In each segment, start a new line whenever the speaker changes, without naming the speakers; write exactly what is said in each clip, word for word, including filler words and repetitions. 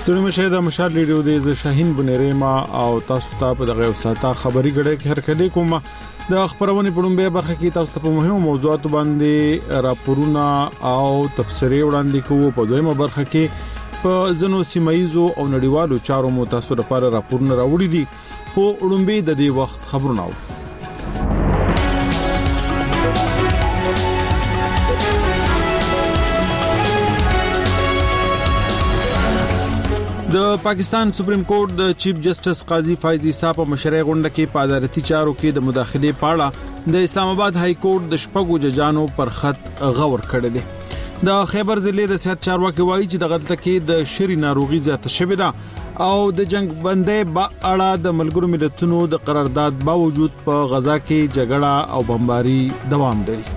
ستړي مشه د مشال ریډیو د شاهین بنریما او تاسو ته په دغه وساته خبري غړې کې هرکړې کوم د خبرونه په لومبه برخه کې تاسو ته په مهمو موضوعاتو باندې راپورونه او تفسیري وړاندې کوو. په دویمه برخه کې په زنو سیمایزو او نړیوالو چارو مو تاسو لپاره راپورونه راوړي دي، خو لومبه د دې وخت خبرونه و. د پاکستان سپریم کورټ د چیف جسټس قاضي فایز عیسی په مشرۍ غونډه کې په عدالتي چارو کې د مداخلې پاړه د اسلام آباد های کورټ د شپږو ججانو پر خط غور کړی دی. د خیبر ضلع د صحت چارواکي وایي چې د غلطه کې د شری ناروغي زیاته شوې ده او د جنگ بندۍ په اړه د ملګرو ملتونو د قرارداد باوجود په غزا کې جګړه او بمباري دوام لري.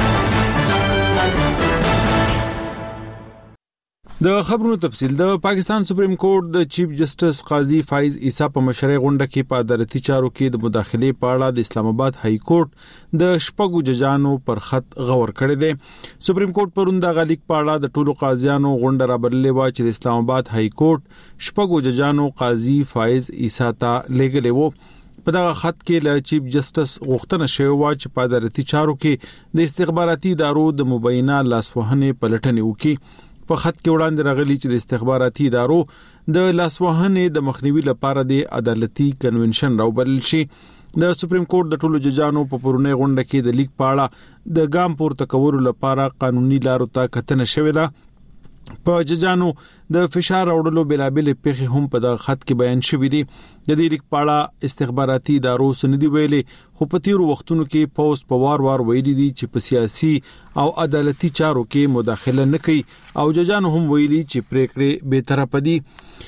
د خبرونو تفصیل. د پاکستان سپریم کورټ د چیف جسټس قاضي فایز عیسی په مشرۍ غونډه کې په عدالتي چارو کې د مداخلې په اړه د اسلام آباد های کورټ د شپږو ججانو پر خط غور کړی دی. سپریم کورټ پرون د غلیک په اړه د ټولو قاضیانو غونډه رابللې و چې د اسلام آباد های کورټ شپږو ججانو قاضي فایز عیسی ته لېږلی و. په دغه خط کې له چیف جسټس غوښتنه شوې و چې په عدالتي چارو کې د استخباراتي ادارو د مبینه لاسوهنې پلټنې وکړي. په خط کې وړاندې راغلي چې د استخباراتي ادارو د لاسوهنې د مخنیوي لپاره د عدالتي کنونشن راوبلل شي. د سپریم کورټ د ټولو ججانو په پرونی غونډه کې د لیک پاړه د ګام پورته کولو لپاره قانوني لارو ته کتنه شوې ده. په ججانو د فشار راوړلو بلابل پیخي هم په د خط کې بیان شوې دي. د دې لیک پاړه استخباراتي ادارو سندي ویلي، خو په تیرو وختونو کې پوس په وار وار ویلي دي چې په سیاسي او عدالتي چارو کې مداخله نه کوي او ججانو هم ویلي چې پریکړې به طرفه دي.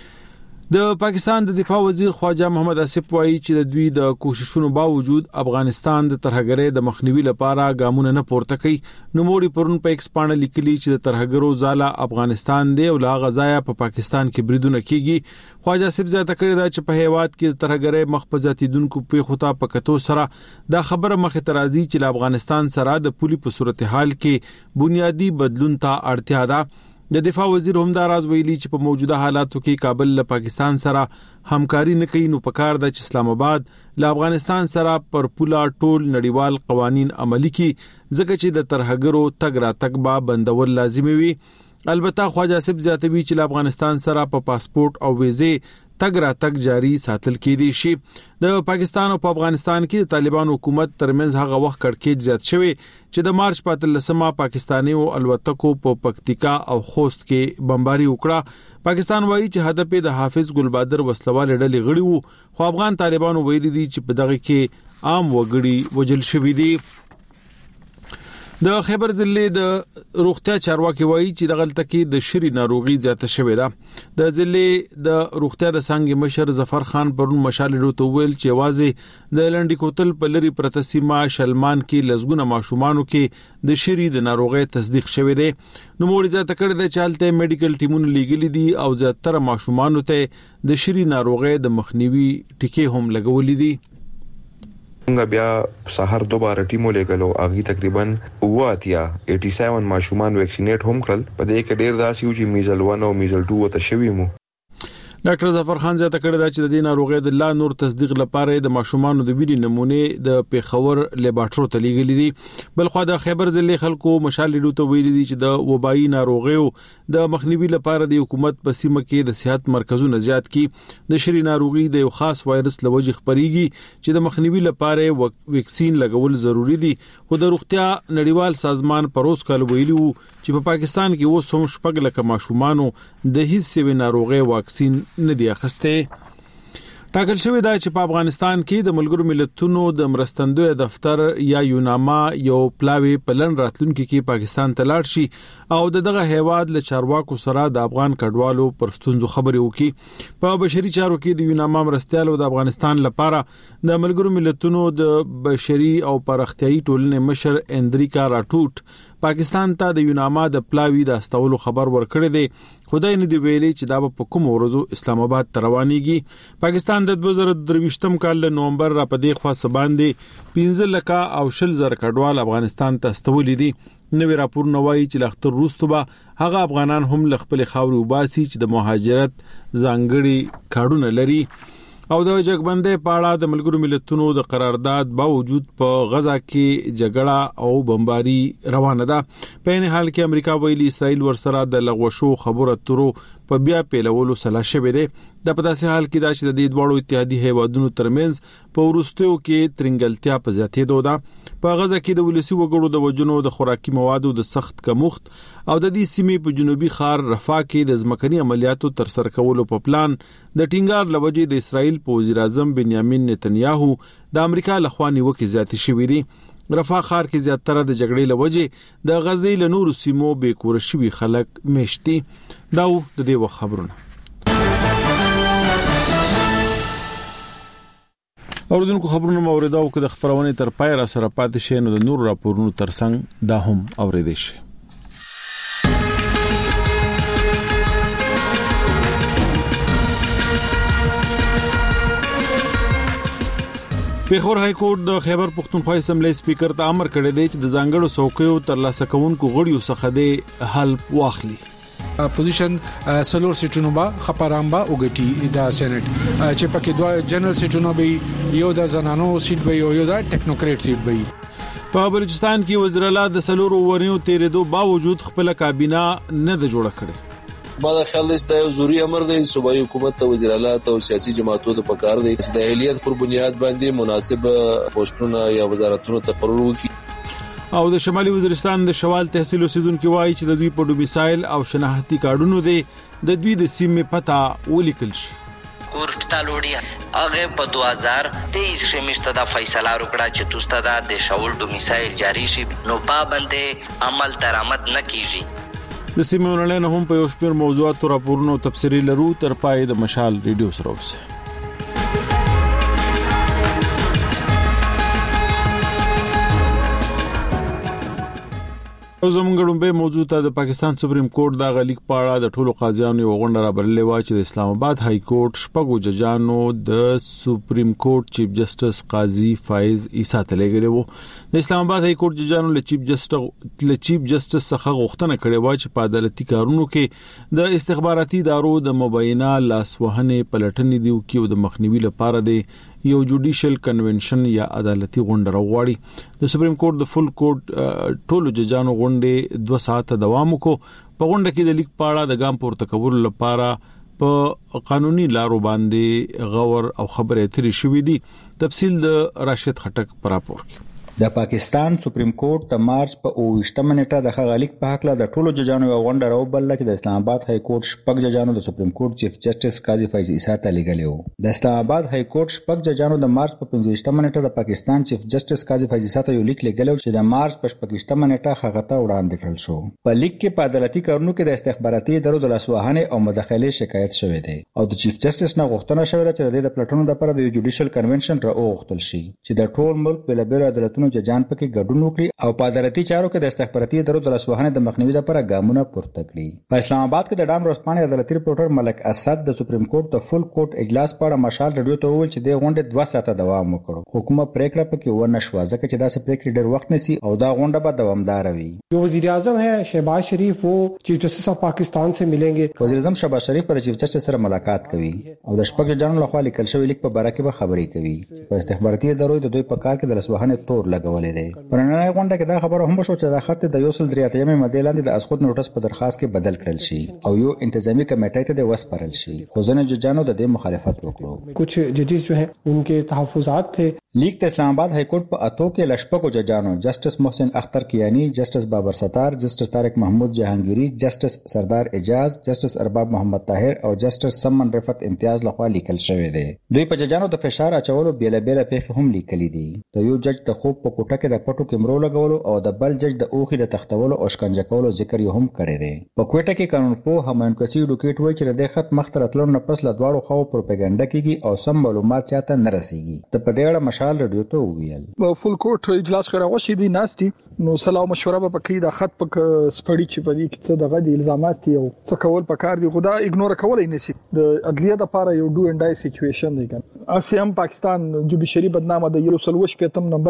د پاکستان د دفاع وزیر خواجه محمد اسف وایي چې د دوی د کوششونو باوجود افغانستان د ترهګرۍ د مخنیوي لپاره ګامونه نه پورته کوي. نو موري پرون په ایکس باندې لیکلي چې د ترهګرو ځاله افغانستان دی او لا غزایا په پاکستان کې بریدونه کیږي. خواجه اسف زیاته کړی دا چې په هیواد کې د ترهګرۍ مخفزاتي دونکو په خطا پکتو سره دا خبره مخه ترازی چې افغانستان سره د پولی په صورتحال کې بنیادی بدلون ته اړتیا ده. د دفاع وزیر هم دا راز ویلي چې په موجوده حالاتو کې کابل له پاکستان سره همکاري نه کوي، نو پکار ده چې اسلام آباد له افغانستان سره پر پولا ټول نړیوال قوانين عملي کړي، ځکه چې د ترهګرو تګ را تګ با بندول لازمي وي. البته خواجه صاحب زیاتوي چې افغانستان سره په پاسپورت او ویزه تګ را تګ جاری ساتل کېدی شي. د پاکستان او په افغانستان کې د طالبان حکومت ترمنځ هغه وخت کړکېچ زیات شوی چې د مارچ په اتلسمه پاکستاني او الوتکو په پکتیکا او خوست کې بمباري وکړه. پاکستان وایي چې هدف د حافظ ګلبادر وسلوال ډلې غړي وو، خو افغان طالبانو ویلي دي چې په دغه کې عام وګړي وجل شوي دي. د خیبر ضلع د روغتیا چارواکي وایي چې د غلطه کې د شری ناروغي زیاته شوې ده. د ضلع د روغتیا د څنګه مشر ظفر خان پرون مشال ډوته ویل چې واځي د لنډی کوتل په لری پرتسیما شلمان کې لزګونه ماشومانو کې د شری د ناروغي تصدیق شوې ده. نو موري زیاته کړی د چالتې میډیکل ټیمونو لیګلی دي او زیاتره ماشومانو ته د شری ناروغي د مخنیوي ټیکې هم لګولې دي.
څنګه بیا سحر دوباره ټیمو لګلو اغي تقریبا اواتیا سمانزه ماشومان ویکسینیټ هم کړل. په دې کې ډیر داسې و چې میزل واحد او میزل دوه ته شوی مو.
ډاکټر ظفر خان زیاته کړی دا چې د دې ناروغي د لا نور تصدیق لپاره د ماشومانو د ویری نمونه د پیښور لیبارټرو ته لیږلي دي. بلخو د خیبر ضلع خلکو مشال ډوته ویلي دي چې د وبایي ناروغیو د مخنیوي لپاره د حکومت په سیمه کې د صحت مرکزونه زیات کی. د شری ناروغي د یو خاص وایرس لوجه خبريږي چې د مخنیوي لپاره ویکسین لګول ضروری دي. خو د روغتیا نړیوال سازمان پروس کال ویلي وو چې په پاکستان کې و سم شپږ لک ماشومانو د هیڅ سوي ناروغي واکسین نه دی اخسته. ټاکل شوی دا چې په افغانستان کې د ملګرو ملتونو د مرستندوی دفتر یا یوناما یو پلاوی پلن راتلونکي کې پاکستان ته لاړ شي او دغه هیواد له چارواکو سره د افغان کډوالو پر ستونزو خبرې وکړي. په بشري چارو کې د یوناما مرستيالو د افغانستان لپاره د ملګرو ملتونو د بشري او پرختیايي ټولنې مشر اندریکا راټوټ پاکستان ته د یوناما د پلاوی د استولو خبر ورکړی دی. خدای نه دی ویلي چې دا په کوم ورځو اسلام آباد ته روانيږي. پاکستان د دوه زره درویشتم کال د نومبر را پدې خوا سباندې پنځه لک او شل زر کډوال افغانستان ته استولې دي. نوې راپورونه وایي چې لختر روستو به هغه افغانان هم ل خپل خاورې وباسي چې د مهاجرت ځانګړي کارډونه لري. او د جګبندۍ په اړه د ملګرو ملتونو د قرارداد باوجود په غزا کې جګړه او بمباري روانه ده. په این حال کې امریکا ویلي اسرائیل ورسره د لغوشو خبرو اترو په بیا پیلولو سلا شوې ده. د په داسې حال کې دا چې د دې دوړو اتحادیې هیوادونو ترمنځ په ورستیو کې ترنګلتیا په زیاتېدو ده. په غزا کې د ولسی وګړو د وجنو د خوراکي موادو د سخت کمښت او د دې سیمې په جنوبي خار رفاه کې د ځمکني عملیاتو تر سره کولو په پلان د ټینګار لوجې د اسرائیل په وزیر اعظم بنیامین نتنیاهو د امریکا لخوا نیوکې زیاتې شوې دي. رفاه خار کې زیاتره د جګړې لوجې د غزې له نورو سیمو بې کور شوي خلک میشتي. دا د دې وخت خبرونه. اوردونکو خبرونه موریدا او که د خبرونه تر پای را سره پاتې شي نو د نور راپورونو ترڅنګ دا هم اوریدئ شي. پیښور های کورټ د خیبر پښتونخوا اسمبلی سپیکر ته امر کړی دی چې د ځانګړو څوکیو ترلاسه کوونکو غړیو څخه د حل واخلي.
پوزیشن سلور سیټونو با خپرامبا وګټي دا سېنات چې پکې دوه جنرال سیټونو به یو د زنانو سیټ به یو د ټیکنوکریټ سیټ به.
په بلوچستان کې وزیر اعلی د سلور ورنیو تیرېدو باوجود خپل کابینه نه د جوړه کړې.
ما دا خیال دی چې ضروري امر دی صوبایي حکومت ته وزیر اعلی ته او سیاسي جماعتونو ته پکار دی چې د اهلیت پر بنیاد باندې مناسب پوسټونه یا وزارتونو تقرر وکړي.
او د شمالي وزیرستان د شوال تحصیل اوسیدونکو وایي چې د دوی په ډومیسایل او شناختی کارډونو دی د دوی د سیمې پته ولیکل شي.
کورټ ته لوړی هغه په دوه هزار تیئیس شمیشته دا فیصله وکړه چې توسته دا د شاول ډومیسایل جاری شي نو پابندې عمل درآمد نه کیږي.
د سیمونو نه هم په یو شمېر موضوعاتو راپورونو تفسیری لرو تر پای د مشال ریډیو سره اوسه. او زمونږ ډومبه موضوع ته د پاکستان سپریم کورټ د غلیک پاړه د ټولو قاضیانو یو غونډه رابرلې و چې د اسلام آباد های کورټ شپږو ججانو د سپریم کورټ چیف جسټس قاضي فایز عیسی ته لګلې وو. د اسلام آباد های کورټ ججانو له چیف جسټس له چیف جسټس څخه غوښتنه کړې و چې په عدالتي کارونو کې د استخباراتي ادارو د مبینه لاسوهنې پلټنې دیو کې د مخنیوي لپاره د یو جوډیشل کنونشن یا عدالتي غونډه راوړي. د سپریم کورټ د فل کورټ ټولو ججانو غونډه دوه ساعته دوام وکړ. په غونډه کې د لیک پاړه د ګام پورته کول لپاره په قانوني لارو باندې غور او خبرې اترې شوې دي. تفصیل د راشد خټک پر راپور کې.
د پاکستان سپریم کورټ د مارچ په اوویشتمه نیټه د غلیک په حق له د ټولو ججانو یو غونډه راوبل چې د اسلام آباد های کورټ شپږ ججانو د سپریم کورټ چیف جسټس قاضي فایز عیسی ته لګلې وو. د اسلام آباد های کورټ شپږ ججانو د مارچ په پنځویشتمه نیټه د پاکستان چیف جسټس قاضي فایز عیسی ته یو لیک لګلو چې د مارچ په شپږشتمه نیټه هغه ته وړاندې کړل شو. په لیک کې په عدالتي کارونو کې د استخباراتي ادارو د لاسوهنې او مداخلې شکایت شوې ده او د چیف جسټس نه غوښتنه شوې ده چې د پلټنو لپاره د جوډیشل کنونشن راوغوښتل شي چې د ټول ملک په لبیر عدالتونو ججان پکې ګډون وکړي او په عدالتي چارو کې د استخباراتي ادارو د لاسوهنې د مخنیوي لپاره ګامونه پورته کړي. په اسلام آباد کې د ډام ورځپاڼې عدالتي ریپورټر ملک اسد د سپریم کورټ د فل کورټ اجلاس په اړه مشال ریډیو ته وویل چې د غونډې دوه ساعته دوام وکړ. حکومت پریکړه پکې ونه شوه ځکه چې دا پریکړې ډېر وخت نسی او دا غونډه به دوامدار وي.
جو وزیر اعظم ہے شہباز شریف وہ چیف جسٹس آف پاکستان سے ملیں گے.
وزیر اعظم شہباز شریف پر چیف جسٹس سره ملاقات کوي او د شپږ جنرال لخوا لیکل شوی لیک په باره کې به خبرې کوي. په استخباراتي ادارو د دوی په کار کې د لاسوهنې تور لګولې ده. پرننۍ غونډه کې دا خبره هم شو چې د خط د یو سل درې اتیا ماده لاندې د اسقط نوټس په درخواست کې بدل کړل شي او یو انتظامی کمیټې ته د وسپارل شي. خو ځنه ججانو د دې مخالفت وکړو.
کچھ ججز جو ہیں ان کے تحفظات تھے.
لیک د اسلام آباد های کورټ په اتو کې لشپکو ججانو جسټس محسن اختر کیانی، جسټس بابر ستار، جسټس طارق محمود جهانگیری، جسټس سردار اجاز، جسټس ارباب محمد طاهر او جسټس سمن رفعت امتیاز لخوا لیکل شوی دی. دوی په ججانو د فشار اچولو بیل بیل پیښې هم لیکلي دي. د یو جج د خوب په کوټه کې د پټو کیمرو لګولو او د بل جج د اوخي د تختولو او شکنجه کولو ذکر یې هم کړی دی. په کوټه کې قانون پوه همایون کسی ډوکیټ وایي چې د خط مخ ته راتلو نه پس له دواړو خواو پروپاګاندا کیږي او سم معلومات چاته نه رسیږي. د په دې اړه مشال ریډیو ته وویل.
فل کورټ اجلاس خراغه شې دي ناستي نو سلام مشوره به پکې د خط پک سپړی چې په دې کې څه دغه د الزامات دي او څه کول پکار دي خدا اګنور کولای نشي. د عدلیه د لپاره یو ډو اینډ ای سچويشن دی. اسیم پاکستان جوډیشري بدنامه د یو سل وش پېتم نمبر دی په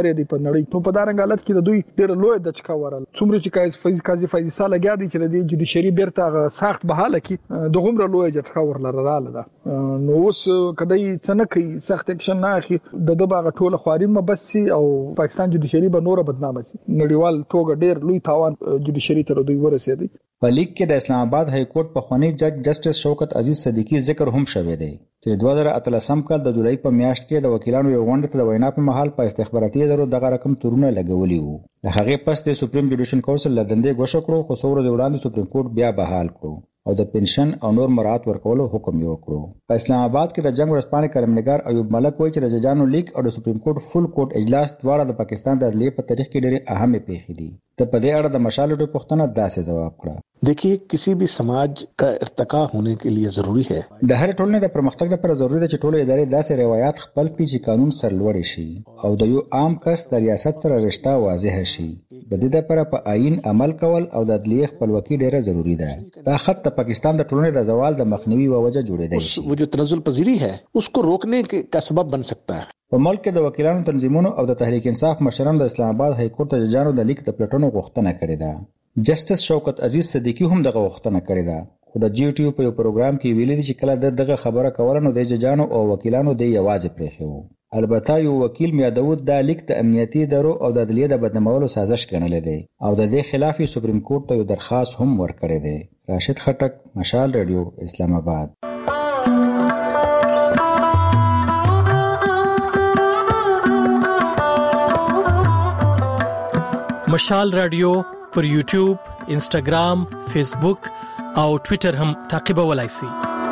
نړۍ. نو په دارنګ حالت کې د دوی ډېر لوی د چکا ورل څومره چې قاضي فیض قاضي فیض عیسی لګیا دي چې د جوډیشري بیرته سخت بحاله کې د غومره لوی د چکا ورل رااله ده. نو اوس کدی څنګه کوي سخت اکشن نه اخی د دغه ټوله خوارین مبسي او پاکستان جوډیشري به نور بدنامه شي. نړیوال توګه ډېر لوی تاوان جوډیشري تر دوی ورسېدی.
په لیک کې د اسلام آباد های کورټ په خونی جج جسټس شوکت عزیز صدیقی ذکر هم شوی دی چې دوه زره اتلسم کال د جولای په میاشت کې د وکیلانو یو غونډه ته د وینا په محل په استخباراتي ادارو دغه رقم تورونه لګولي وو. د هغې پس د سپریم جوډیشل کونسل لدندې غوښه کړو خو څو ورځې وړاندې سپریم کورټ بیا بحال کړو او د پنشن او نور مراعات ورکولو حکم یې وکړو. په اسلام آباد کې د جنگ ورځپاڼې کلمنګار ایوب ملک وایي چې د ججانو لیک او د سپریم کورټ فل کورټ اجلاس دواړه د پاکستان د عدلیې په تاریخ کې ډېرې اهمې پیښې دي. ته په دې اړه د مشال ډو پښتنه داسې جواب کړه.
देखिए किसी भी समाज का ارتقا होने के लिए जरूरी है
د هر ټولنې د پرمختګ لپاره ضروري ده چې ټول ادارې داسې روایت خپل کړي چې قانون سرلوړي شي او د یو عام کس د ریاست سره رشتہ واضح شي. د دې لپاره په آئین عمل کول او د عدلیې خپلواکي ډیره ضروری ده. دا خط د پاکستان د ټولنې د زوال د مخنیوي و وجه جوړېدای شي.
वो जो तनज़ुल पजीरी है उसको रोकने का सबब बन सकता है.
په ملک کې د وکیلانو تنظیمونو او د تحریک انصاف مشرانو د اسلام آباد های کورټ ته ججانو د لیک د پلټونو غوښتنه کړې ده. جسټس شوکت عزیز صدیقی هم دغه غوښتنه کړې ده خو د جی ټي یو په یو پروګرام کې ویلي دي چې کله د دغه خبره کوله نو د ججانو او وکیلانو د یوازې پرېښی وو. البته یو وکیل میا داود دا لیک د امنیتي ادارو او د عدلیې د بدنامولو سازش ګڼلی دی او د دې خلاف یې سپریم کورټ ته یو درخواست هم ورکړی دی. راشد خټک، مشال رادیو، اسلام آباد.
مشال رادیو پر یوټیوب، انسټاګرام، فیسبوک او ټوئیټر هم تعقیبولای شئ.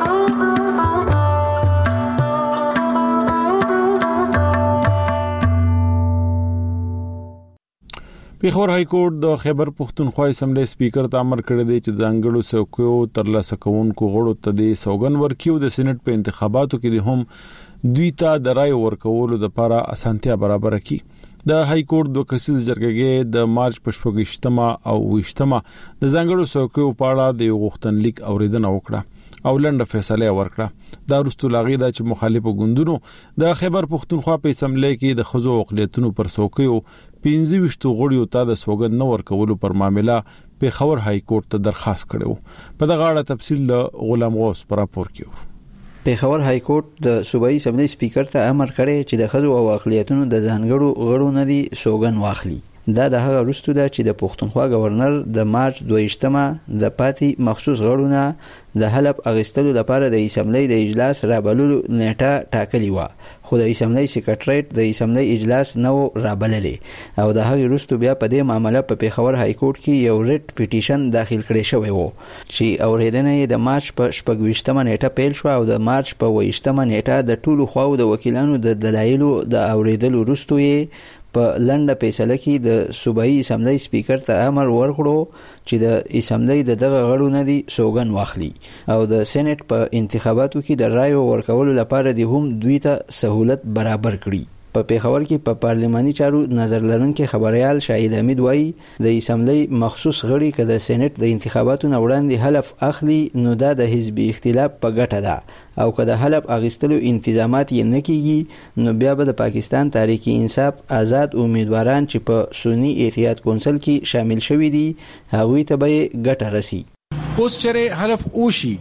پیښور های کورټ د خیبر پښتونخوا اسمبلی سپیکر ته امر کړی دی چې ځانګړو څوکیو ترلاسه کوونکو غړو ته د سوګن ورکیو د سېنات په انتخاباتو کې هم دوی ته د رای ورکولو لپاره اسانتیا برابر کړي. د های کورټ د کسیز جرګې د مارچ په شپږشتمه او وشتمه د ځانګړو څوکیو په اړه د غوښتنلیک اوریدنه وکړه او لنډه فیصله ورکړه. دا وروسته لاغي دا چې مخالفو ګوندونو د خیبر پښتونخوا په اسمبلی کې د خزو اقلیتونو پر څوکیو پنځه ویشت غړیو ته د سوګند نه ورکولو پر معاملې پیښور های کورټ ته درخواست کړو. په دغه اړه تفصیل د غلام غوث پر راپور کې.
پیښور های کورټ د صوبایي اسمبلی سپیکر ته امر کړی چې د خزو او اقلیتونو د ځانګړو غړو نه دي سوګند واخلي. دا د هغه وروسته ده چې د پښتونخوا گورنر د مارچ دویشتمه د پاتې مخصوص غړو نه د حلف اغستلو لپاره د اسمبلی د اجلاس رابللو نیټه ټاکلې وه خو د اسمبلی سیکریټریټ د اسمبلی اجلاس نو رابللې او د هغه وروسته بیا په دې معاملې په پیښور های کورټ کې یو ریټ پیټیشن داخل کړی شوی و چې اوریدنه یې د مارچ په شپږویشتمه نیټه پیل شو او د مارچ په ویشتمه نیټه د ټولو خواو د وکیلانو د دلایلو د اوریدلو وروسته یې په لنډه فیصله کې د صوبایي اسمبلی سپیکر ته امر ورکړو چې د اسمبلی د دغه غړو نه دي سوګند واخلي او د سېنات په انتخاباتو کې د رایو ورکولو لپاره د هم دوی ته سہولت برابر کړي. په پیښور کې په پارلماني چارو نظر لرونکي خبريال شاهد حمید وایي د اسمبلی مخصوص غړي که د سېنات د انتخاباتو نه وړاندې حلف اخلي نو دا د حزبي اختلاف په ګټه ده او که د حلف اغستلو انتظامات یې نه کیږي نو بیا به د پاکستان تحریک انصاف آزاد امیدواران چې په سنی اتحاد کونسل کې شامل شوي دي هغوی ته به ګټه رسي.
اوس چېرې حلف وشي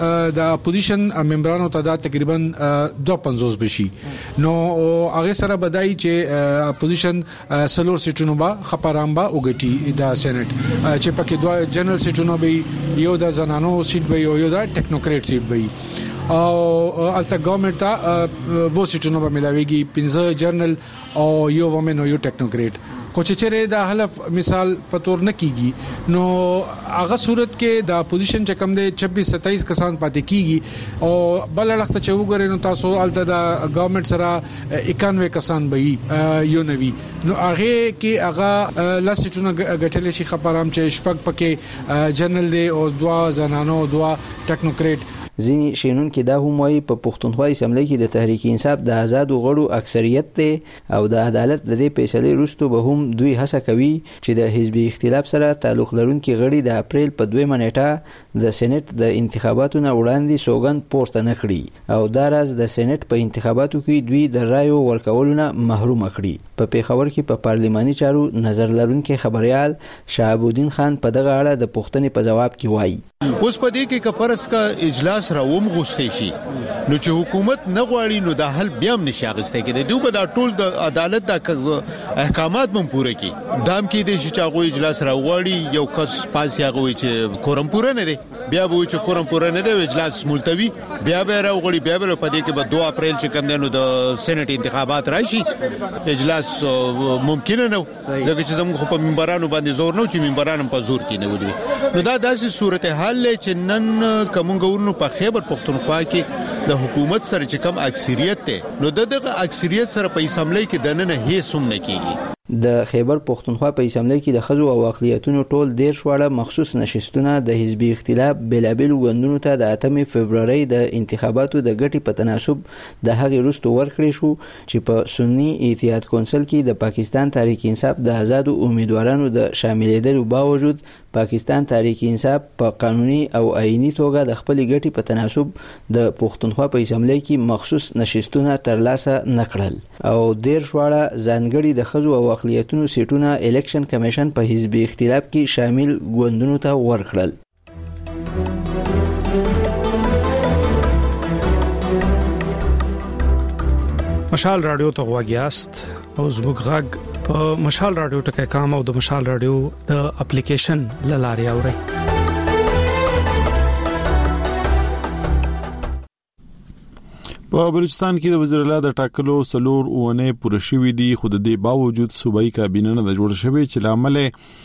د اپوزیشن ممبرانو تعداد تقریبا دو پنځوس بشي نو هغه سره بدای چې اپوزیشن سلور سیټونو با خپرامبا وګټي د سېنات چې پکې دوه جنرال سیټونو به یو د زنانو سیټ به یو د ټیکنوکریټ سیټ به او الته ګورنمنت ته وو سیټونو به ملاويږي پنځه جنرال او یو ومن او یو ټیکنوکریټ خو چې چېرې د حلف مثال په تور نه کیږي نو هغه صورت کې د اپوزیشن چې کم دی چھبیس ستایس کسان پاتې کیږي او بل وخت چې وګورئ نو تاسو الته د ګورنمنت سره اکانوي کسان به یو نوي نو هغه کې هغه لاسټونه غټل شي خبرام چې شپږ پکې جنرال دی او دوا زنانو دوا ټیکنوکریټ.
ځینې شینونکي دا هم وایي په پښتونخوا اسمبلی کې د تحریک انصاف د آزادو غړو اکثریت دی او د عدالت د دې فیصلې وروسته به هم دوی هڅه کوي چې د حزبي اختلاف سره تعلق لرونکي غړي د اپریل په دویمه نیټه د سېنات د انتخاباتو نه وړاندې سوګند پورته نه کړي او دا راز د سېنات په انتخاباتو کې دوی د رایو ورکولو نه محروم کړي. په پیښور کې په پارلماني چارو نظر لرونکي خبريال شهاب الدین خان په دغه اړه د پوښتنې په جواب کې وایي
اوس په دې کې کفرس کا اجلاس راوم غوښتي شي نو چې حکومت نه غواړي نو د حل بیا هم نشي اغسته کې دوی به دا ټول د عدالت د احکامات هم پوره کړي دام کې د شچاغو اجلاس راوړي یو کس پاس یاغوي چې کورم پوره نه دی بیا به چې کورم پوره نه دی اجلاس ملتوي بیا به راوړي بیا به په دې کې به دوه اپریل چې کوم دنو د سېنات انتخابات راشي اجلاس ممکن نه ځکه چې زموږ په منبرانو باندې زور نه چې منبرانو په زور کې نه ودی نو دا داسې صورتحال چې نن کوم ګورنو په خیبر پختونخوا کې د حکومت سره چې کوم اکثریت ته نو دغه اکثریت سره په اسمبلی کې دنه هیڅ هم نه کیږي
د خیبر پختونخوا په اسمبلی کې د خزو او اقلیتونو ټول ډیر شواړه مخصوص نشستونه د حزبي اختلاف بلابل وندونو ته د اتم فبرवरी د انتخاباتو د ګټي په تناسب د هغې وروسته ورکړې شو چې په سنی اتحاد کونسل کې د پاکستان تحریک انصاف د آزادو امیدوارانو د شاملېدلو باوجود پاکستان تحریک انصاف په قانوني او آئینی توګه د خپل ګټي په تناسب د پختونخوا په اسمبلی کې مخصوص نشستونه ترلاسه نکړل او ډیر شواړه ځانګړي د خزو او اقلیتونو سیټونه الیکشن کمیشن په حزبي اختلاف کې شامل ګوندونو ته ورکړل
مشال رادیو ته غواګیاست او زموږ غږ په مشال رادیو ټکي کام او د مشال رادیو د اپلیکیشن لاري اوري
په بلوچستان کې د وزیر اعلی د ټاکلو سلور اونۍ پوره شوې دي خو د دې باوجود صوبایي کابینه نه د جوړ شوی چې لامل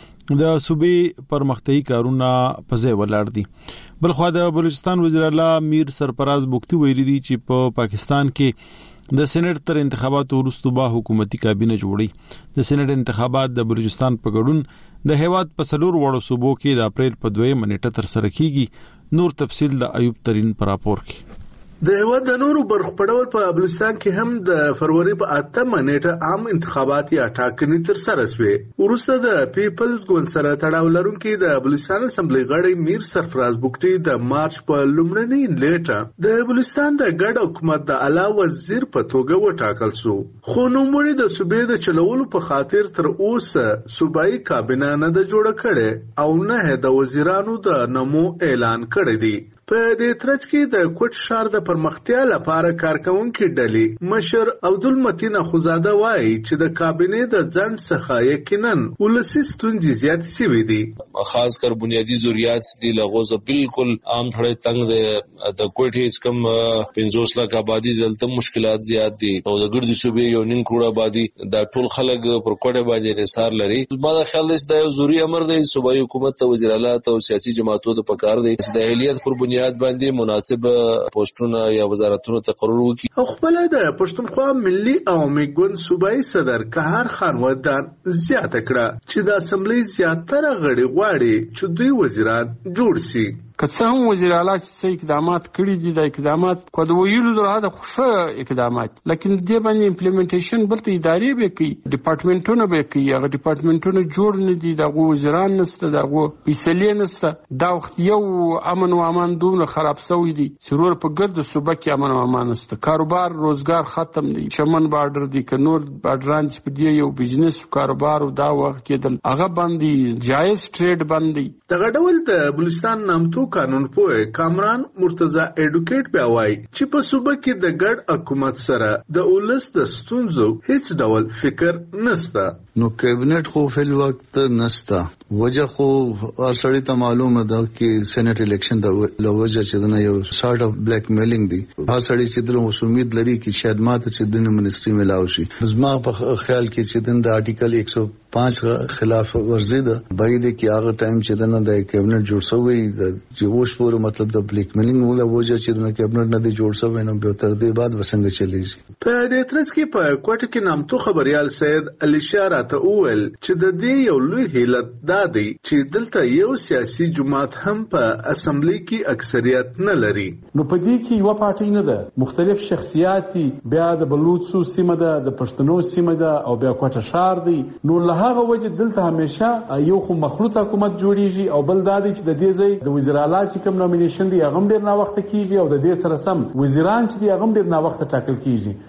د صوبې پرمختیايي کارونه په ځای ولاړ دي بلخو د بلوچستان وزیر اعلی میر سرفراز بوختي ویلي دي چې په پا پاکستان کې د سېنات تر انتخاباتو وروسته به حکومتي کابینه جوړي د سېنات انتخابات د بلوچستان په ګډون د هیواد په سلور وړو صوبو کې د اپریل په دویمه نیټه تر سره کیږي نور تفصیل د ایوب ترين پر راپور کې
د هیواد د نورو برخو په ډول په بلوچستان کې هم د فروری په اتمه نیټه عام انتخابات یا ټاکنې تر سره شوې وروسته د پیپلز ګوند سره تړاو لرونکي د بلوچستان اسمبلی غړی میر سرفراز بوختي د مارچ په لومړنۍ نیټه د بلوچستان د ګډ حکومت د اعلی وزیر په توګه وټاکل شو خو نوموړي د صوبې د چلولو په خاطر تر اوسه صوبایي کابینه نه د جوړ کړي او نه د وزیرانو د نمو اعلان کړی دی په دې ترڅ کې د کوټ شهر د پرمختیا لپاره کارکونکو ډلې مشر عبدالمتین خوزاده وایي چې د کابینې د ځند څخه یقینا ولسی ستونزې زیات شوې دي
خاص کر بنیادی ضرورت دي لغوزه بالکل عام ټړې تنگ د د کوټ هیڅ کم پنځوس لک آبادی دلته مشکلات زیات دي او د ګردي صوبې یو نیم کروڑ آبادی د ټول خلک پر کوټه باندې رسار لري ما د خیال دی د ضروري امر دی صوبایي حکومت ته وزیر اعلی ته سیاسي جماعتونو ته پکار دي د اهلیت پر بنیاد باندې مناسب پوسټونه یا وزارتونو تقرر وکړي
او خپل د پښتونخوا ملي عوامي ګوند صوبایي صدر قهر خان ودان زیاته کړه چې د اسمبلی زیاتره غړي غواړي چې دوی وزیران جوړ شي
که څه هم وزیر اعلی چې اقدامات کړي دي د اقدامات کو د ویلو دغه خوشا اقدامات لیکن د باندې امپلیمنټیشن بلته ادارې به کوي ډپارټمنټونه به کوي هغه ډپارټمنټونه جوړ نه دي دغه وزیران نشته دغه پیسلې نشته دا وخت یو امن او امان دومره خراب شوی دي سرور په ګرد صوبه کې امن او امان نشته کاروبار روزګار ختم دي چمن بارډر دي کنور بارډران چې په دی یو بزنس کاروبار او دا وخت کې د هغه باندې جایز ټریډ باندې
دغه ډول د بلوچستان نامتو قانون پوه کامران مرتضی اډوکیټ بیا وایي چې په صوبه کې د ګډ حکومت سره د اولس د ستونزو هیڅ ډول فکر نشته
نو کابینټ خو فل وخت نشته وجه خو ارسړی ته معلومه ده چې سېنات الیکشن د لوجه چې د یو سارت اف بلیک میلینګ دی ارسړی چې د امید لري چې شاید ماته چې د منسټری ملاوي شي زما په خیال کې چې د آرټیکل ایک سو پانچ خلاف ورزي ده باید کې هغه ټایم چې د کابینټ جوړ شوی چې اوس پورې مطلب د بلیک میلینګ ولا وجه چې د کابینټ نه دی جوړ شوی نو به تر دې بعد وسنګ چلیږي
په دې ترڅ کې په کوټه کې نامتو خبريال سید علي شارات اول چې د دې یو لوی هیلت دادی چې دلته یو سیاسي جماعت هم په اسمبلی کې اکثریت نه لري
نو په دې کې یو پارټي نه ده مختلف شخصیات بیا د بلوچستان سیمه ده د پښتنو سیمه ده او بیا کوټه شهر دی نو له هغه وجه دلته همیشه یو خو مخلوط حکومت جوړیږي او بل دادی چې د دې ځای د وزیر اعلی چې کوم نومینیشن دی هغه ډیر نا وخت کیږي او د دې سره سم وزیران چې دی هغه ډیر نا وخت ټاکل کیږي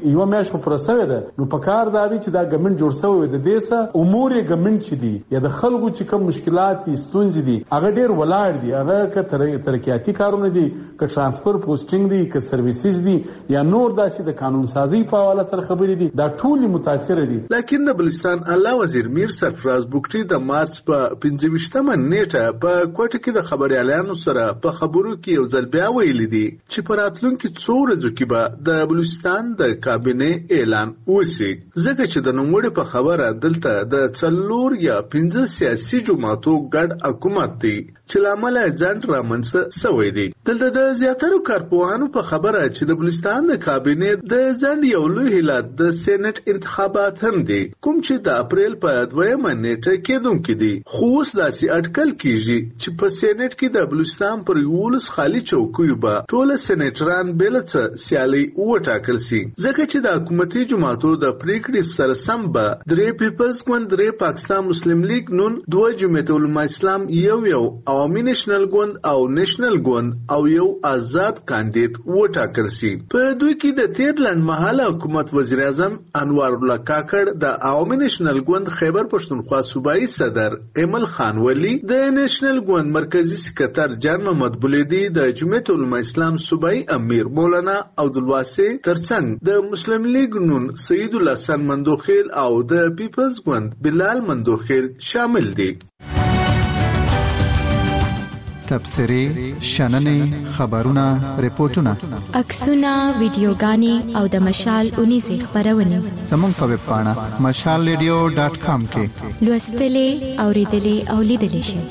یو میاش په پروسه ده نو په کار دا دي چې دا ګمنټ جوړ شوی د دیسه امور یې ګمنټ چي دي یا د خلکو چې کوم مشکلات دي ستونزې دي هغه ډیر ولاړ دي هغه ک ترقیاتي کارونه دي ک ترانسفر پوسټینګ دي ک سرویسز دي یا نور داسې د قانون سازي په حواله سره خبرې دي دا ټول متاثر دي.
لکن د بلوچستان اعلی وزیر میر سرفراز بوکټي د مارچ په پنځه ویشتمه نیټه په کوټه کې د خبريالانو سره په خبرو کې یو ځل بیا ویل دي چې په راتلونکي څو ورځو کې به د بلوچستان د کابینه اعلان وشي ځکه چې د نوموړي په خبره دلته د څلور یا پنځه سیاسي جماعتو ګډ حکومت دی چې لامل ځان رامنځته شوی دی. دلته د زیاترو کارپوهانو په خبره چې د بلوچستان د کابینه د ځند یو لوی هیلات د سېنات انتخابات هم دي کوم چې د اپریل په دویمه نیټه کېدونکي دي خو اوس داسې اټکل کیږي چې په سېنات کې د بلوچستان پر یولس خالي چوکیو به ټول سېناتران بلڅ سیالي وټاکل شي ځکه چې د حکومتي جماعتو د پریکړې سره سم به درې پیپلز ګوند درې پاکستان مسلم لیگ نون دوه جمعیت العلماء اسلام یو یو عوامي نېشنل ګوند او نېشنل ګوند او یو آزاد کاندید وټاکل شي. په دوی کې د تیر لنډمهاله حکومت وزیر اعظم انوار الله کاکړ د عوامي نېشنل ګوند خیبر پښتونخوا صوبایي صدر ایمل خان ولی د نېشنل ګوند مرکزی سکرټر جان محمد بولیدی د جمعیت العلماء اسلام صوبایي امیر مولانا عبدالواسع ترڅنګ د مسلم لیگ نون سید الله حسن مندوخیل او د پیپلز ګوند بلال مندوخیل شامل دي.
تبصرې شننې خبرونه ریپورتونه
عکسونه ویډیوګانې او د مشال اونیزه خبرونه
زموږ په ویب پاڼه مشال ریډیو ډاټ کام کې
لوستلې اوریدلې او لیدلې شئ.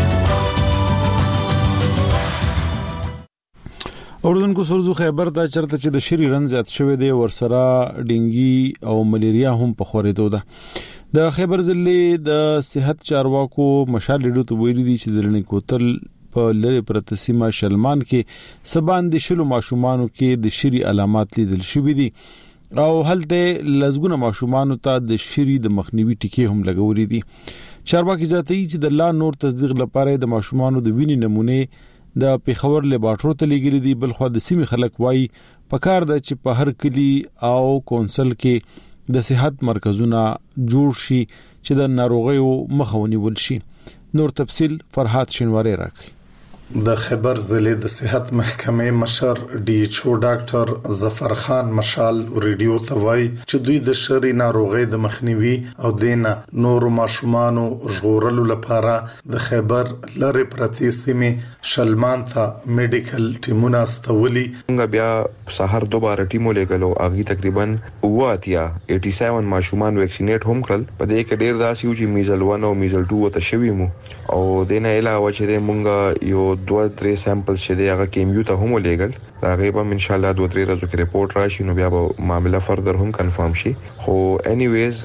اوردونکو سرزو خیبر ته چرته چې د شری رن زیات شوی دی ورسره ډینګي او ملیریا هم په خورېدو ده. د خیبر ضلع د صحت چارواکو مشال ریډیو ته ویلي دي چې د لنی کوتل په لری پرتسیمه شلمان کې سبان د شلو ماشومانو کې د شری علامات لیدل شوې دي او هلته لزګونه ماشومانو ته د شری د مخنیوي ټکی هم لګولې دي. چارواکي ذاتي چې د لا نور تصدیق لپاره د ماشومانو د وینې نمونه د پیښور لیبارټوري ته لګیلې دي بل خو د سیمې خلک وایي پکار د چې په هر کلی او کونسل کې د صحت مرکزونه جوړ شي چې د ناروغیو مخه ونیول شي. نور تفصيل فرحات شینواری راکړي.
د خیبر ضلع د صحت محکمې مشر ډي ایچ او ډاکټر ظفر خان مشال ریډیو ته وایي چې دوی د شری ناروغي د مخنیوي او دینه نور ماشومانو ژغورلو لپاره د خیبر لری پرتی سیمې شلمان ته میډیکل ټیمونه استولي.
موږ بیا سحر دوباره ټیمو لګلو اغي تقریبا اواتیا سمانزه ماشومان ویکسینیټ هم کړل په دې کې ډیر داسې و چې میزل ون او میزل ټو ته شوی مو او دینه علاوه چې موږ یو دوه درې سیمپل چې دی هغه کیمیو ته هم ولېګل دا غیبه ان شاء الله دوه درې ورځې کې ریپورت راشي نو بیا به معاملې فردر هم کنفرم شي. خو اني ویز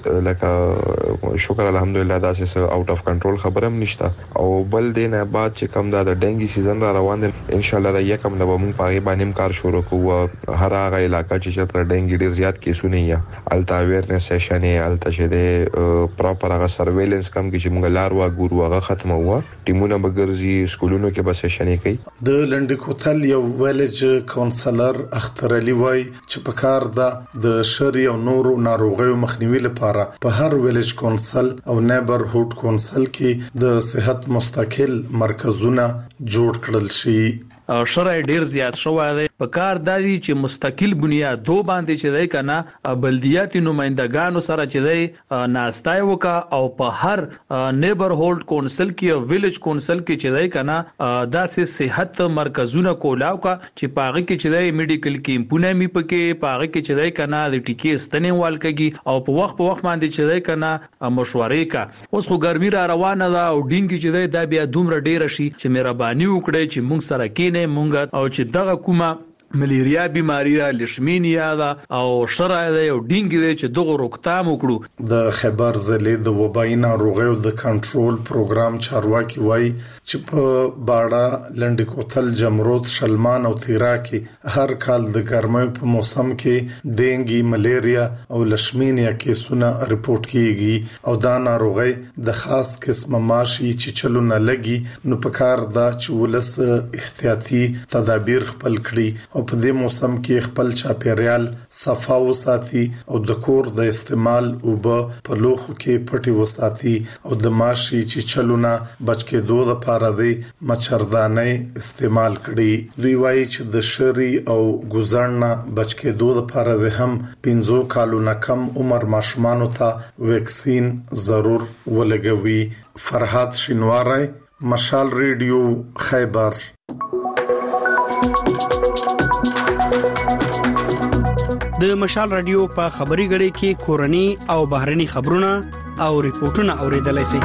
لکه شکر الحمدلله دا څه اوټ اف کنټرول خبره هم نشته او بل دینه بعد چې کوم دا د ډنګي سیزن را روان دي ان شاء الله دا یکم نه به موږ پاره باندې کار شروع کوو. هر هغه علاقې چې چتر ډنګي ډیر زیات کیسونه یا التا اویرنس سیشن التا چې د پراپر هغه سرویلنس کم کې چې موږ لار وا ګورو هغه ختمه وو ټیمونه بګرځي سکولونو کې بس سیشن کوي.
د لنډ کوتل یو ویلج کونسلر اختر علي وای چې په کار ده د شری او نورو ناروغیو مخنیوي لپاره په هر ویلج کونسل او نیبرهود کونسل کې د صحت مستقل مرکزونه جوړ کړل شي.
شرای ډیر زیات شوی دی په کار دادی چې مستقل بنیاد دو باندې چې دی کنه بلدیاتي نمائندګانو سره چې دی ناستای وکا او په هر نیبرهود کونسل کې او ویلج کونسل کې چې دی کنه داسې صحت مرکزونه کولاو کا چې پاغه کې چې دی میډیکل کیمپونه می پکې پاغه کې چې دی کنه د ټیکې ستنې والکږي او په وخت په وخت باندې چې دی کنه مشورې کا. اوس خو ګرمي را روانه ده او ډینګ چې دی دا بیا دومره ډیر شي چې مهرباني وکړي چې موږ سره کې مونږ او چې دغه کومه ملیریا بیماری را لشمینیا دا او شرع دی او ډینګ دی چې دغه روکتام وکړو.
د خیبر ضلع د وبایي ناروغیو د کنټرول پروګرام چارواکي وایي چې په باړه لنډ کوتل جمرود شلمان او تیرا کې هر کال د ګرمۍ په موسم کې ډینګي ملیریا او لشمینیا کیسونه رپورت کیږي او دا ناروغي د خاص قسمه ماشي چې چلو نه لګي نو په کار دا چې ولس احتیاطي تدابیر خپل کړي او په دې موسم کې خپل چاپیریال صفا وساتي او د کور د استعمال او په لوخو کې پټي وساتي او د ماشي چې چلونه بچ کې دوه لپاره دی مچردانې استعمال کړي. دوی وایي چې د شری او ګزړنا بچ کې دوه لپاره د هم پنځو کالو نه کم عمر ماشومان ته ویکسین ضرور ولګوي. فرحات شینواری، مشال ریډیو، خیبر.
د مشال رادیو په خبري غړي کې کورني او بهرني خبرونه او ریپورتونه اوریدلای شئ.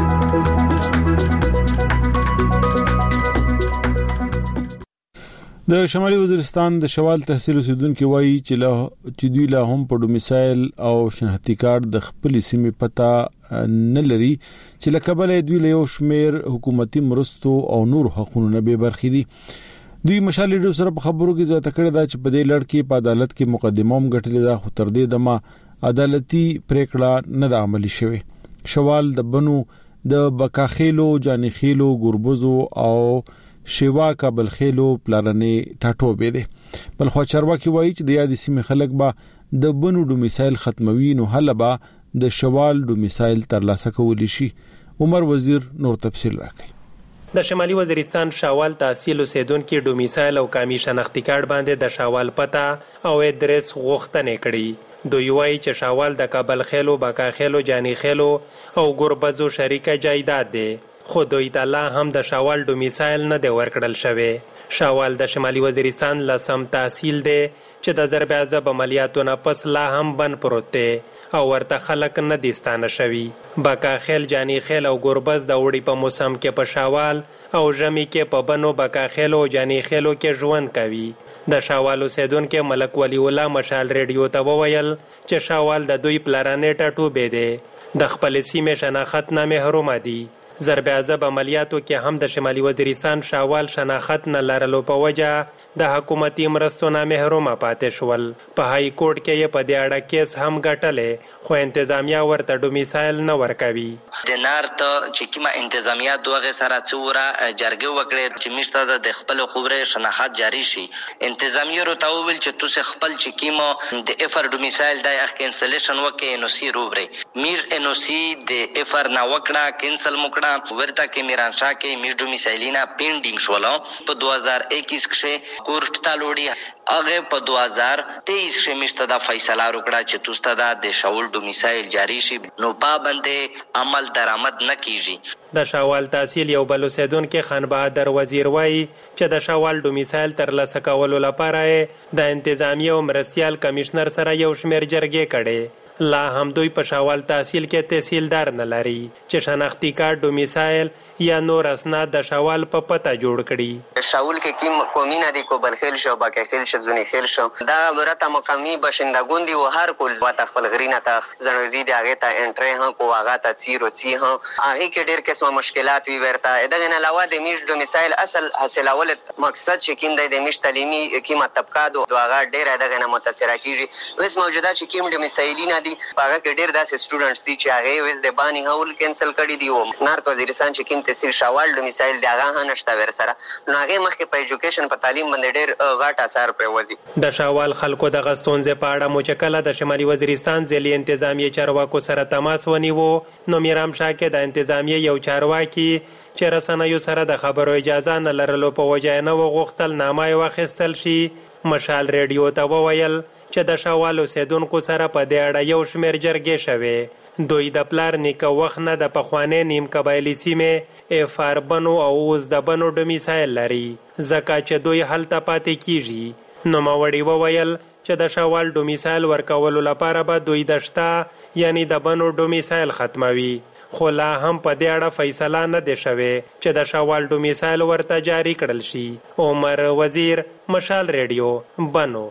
د شمالي وزیرستان د شوال تحصیل اوسیدونکو وایي چې له چې دوی له هم په ډومیسایل او شناختی کارت د خپل سیمې پتا نه لري چې لکبل دوی له یو شمیر حکومتي مرستو او نور حقوقو نه به برخې دي. دوی مشال ریډیو سره په خبرو کې زیاته کړې ده چې په دې لړ کې په عدالت کې مقدمه هم ګټلې ده، خو تر دې دمه عدالتي پریکړه نه د عملی شوی. شوال د بنو د بکاخېلو، جانخېلو، ګوربزو او شیوا کابل خېلو پلانې ټاټوبې ده. بل خو چارواکي وایي چې د یاد سیمې خلک به د بنو ډومیسایل ختموي، نو هله به د شوال ډومیسایل ترلاسه کولی شي. عمر وزیر نور تفصیل راکړي.
د شمالي وزیرستان شاوال تحصیل اوسیدونکو ډومیسایل او قومي شناختی کارت باندې د شاوال پتا او ادرس غوښتنه کړي. دوی وایي چې شاوال د کابل خېلو، بکاخېلو، جانخېلو او ګوربزو شریکه جایداد دی، خو دوی ته لا هم د شاوال ډومیسایل نه دی ورکړل شوی. شاوال د شمالي وزیرستان لسم تحصیل دی چې د ضرب عضب عملیاتو نه پس لا هم بند پروت دی او ورته خلک نه دي ستانه شوي. بکاخېل، جانخېل او ګوربز د وړي په موسم کې په شاوال او ژمي کې په بنو بکاخېلو او جانخېلو کې ژوند کوي. د شاوال اوسیدونکو ملک ولی الله مشال ریډیو ته وویل چې شاوال د دوی پلانې ټاټوبې دی، د خپل سیمې شناخت نه محروم دي. ضرب عضب عملیاتو کې هم د شمالي وزیرستان شاوال شناخت نه لرلو په وجه د حکومتي مرستو نه محروم پاتې شول. په های کورټ کې یې په دې اړه کیس هم ګټلې، خو انتظامیه ورته ډومیسایل نه ورکوي.
د نارت چې کیمه انتظامیه دوغه سره څوره جرګه وکړي چې مشته د خپل خبره شناخت جاری شي. انتظامیه رو ته ویل چې تاسو خپل چې کیمه د افر ډومیسایل د اخ کینسلیشن وکړي نو سی روبري میج انو سی د افر نا وکړه کینسل مکړه ورته کې میرانشاه کې میج ډومیسایلینا پینډینګ شول. په دوه هزار اکیس کې کورټ ته لوړی هغه په دوه هزار تیئیس کې مشته د فیصله وکړه چې تاسو د شاول ډومیسایل جاری شي نو پابندې عمل درآمد نه کیږي.
د شاوال تحصیل یو بل اوسیدونکو خان بهادر وزیر وایي چې د شاوال ډومیسایل ترلاسه کولو لپاره د انتظامیه او مرستیال کمشنر سره یو شمیر جرګې کړي. لا هم دوی په شاوال تحصیل کې تحصیلدار نه لري چې شناختی کارت، ډومیسایل یا نور اسناد د شاوال په پتا جوړ کړي.
شاول کې کوم قومینه دي کو بلخیل شو، بکاخیل شو، زنیخیل شو، دا ورته مقامی باشندگان دي او هر کول وات خپل غرینه ته زنوزی دی هغه ته انټری ها کو هغه ته چیرو چی ها هغه کې ډیر قسمه مشکلات وی ورته. دغه نه علاوه د میش ډومیسایل اصل حاصلول مقصد چې کیم د میش تعلیمي کیمه طبقات او هغه ډیر دغه نه متاثر کیږي. وس موجوده چې کیم ډومیسایلینا دي هغه کې ډیر داسې سټوډنټس دي چې هغه وس د بانی هول کینسل کړي دي او نارت وزیرستان چې کیم تحصیل شاوال ډومیسایل دی هغه نشته ور سره نو هغه مخکې په ایجوکیشن په تعلیم باندې ډیر غاټ اثر پروزي.
د شاوال خلکو د غستونځ په اړه مچکله د شمالي وزیرستان ځلي انتظامیه چارواکو سره تماس ونیو نو میرام شاه کې د انتظامیه یو چارواکي چې رسنیو سره د خبرو اجازه نه لرلو په وجه نه وغوښتل نامه واخیستل شي. مشال ریډیو ته وویل چې د شاوال اوسیدونکو سره په دې اړه یو شمیر جرګې شوې. دوی د پلار نیکه وخت نه د پخوانۍ نیم قبایلي سیمې افار بنو او اوس د بنو ډومیسایل لري ځکه چې دوی هلته پاتې کیږي. نوموړي وویل چې د شاوال ډومیسایل ورکولو لپاره به دوی د شتا یعنی د بنو ډومیسایل ختموي، خو لا هم په دې اړه فیصله نه دی شوې چې د شاوال ډومیسایل ورته جاری کړل شي. عمر وزیر، مشال ریډیو، بنو.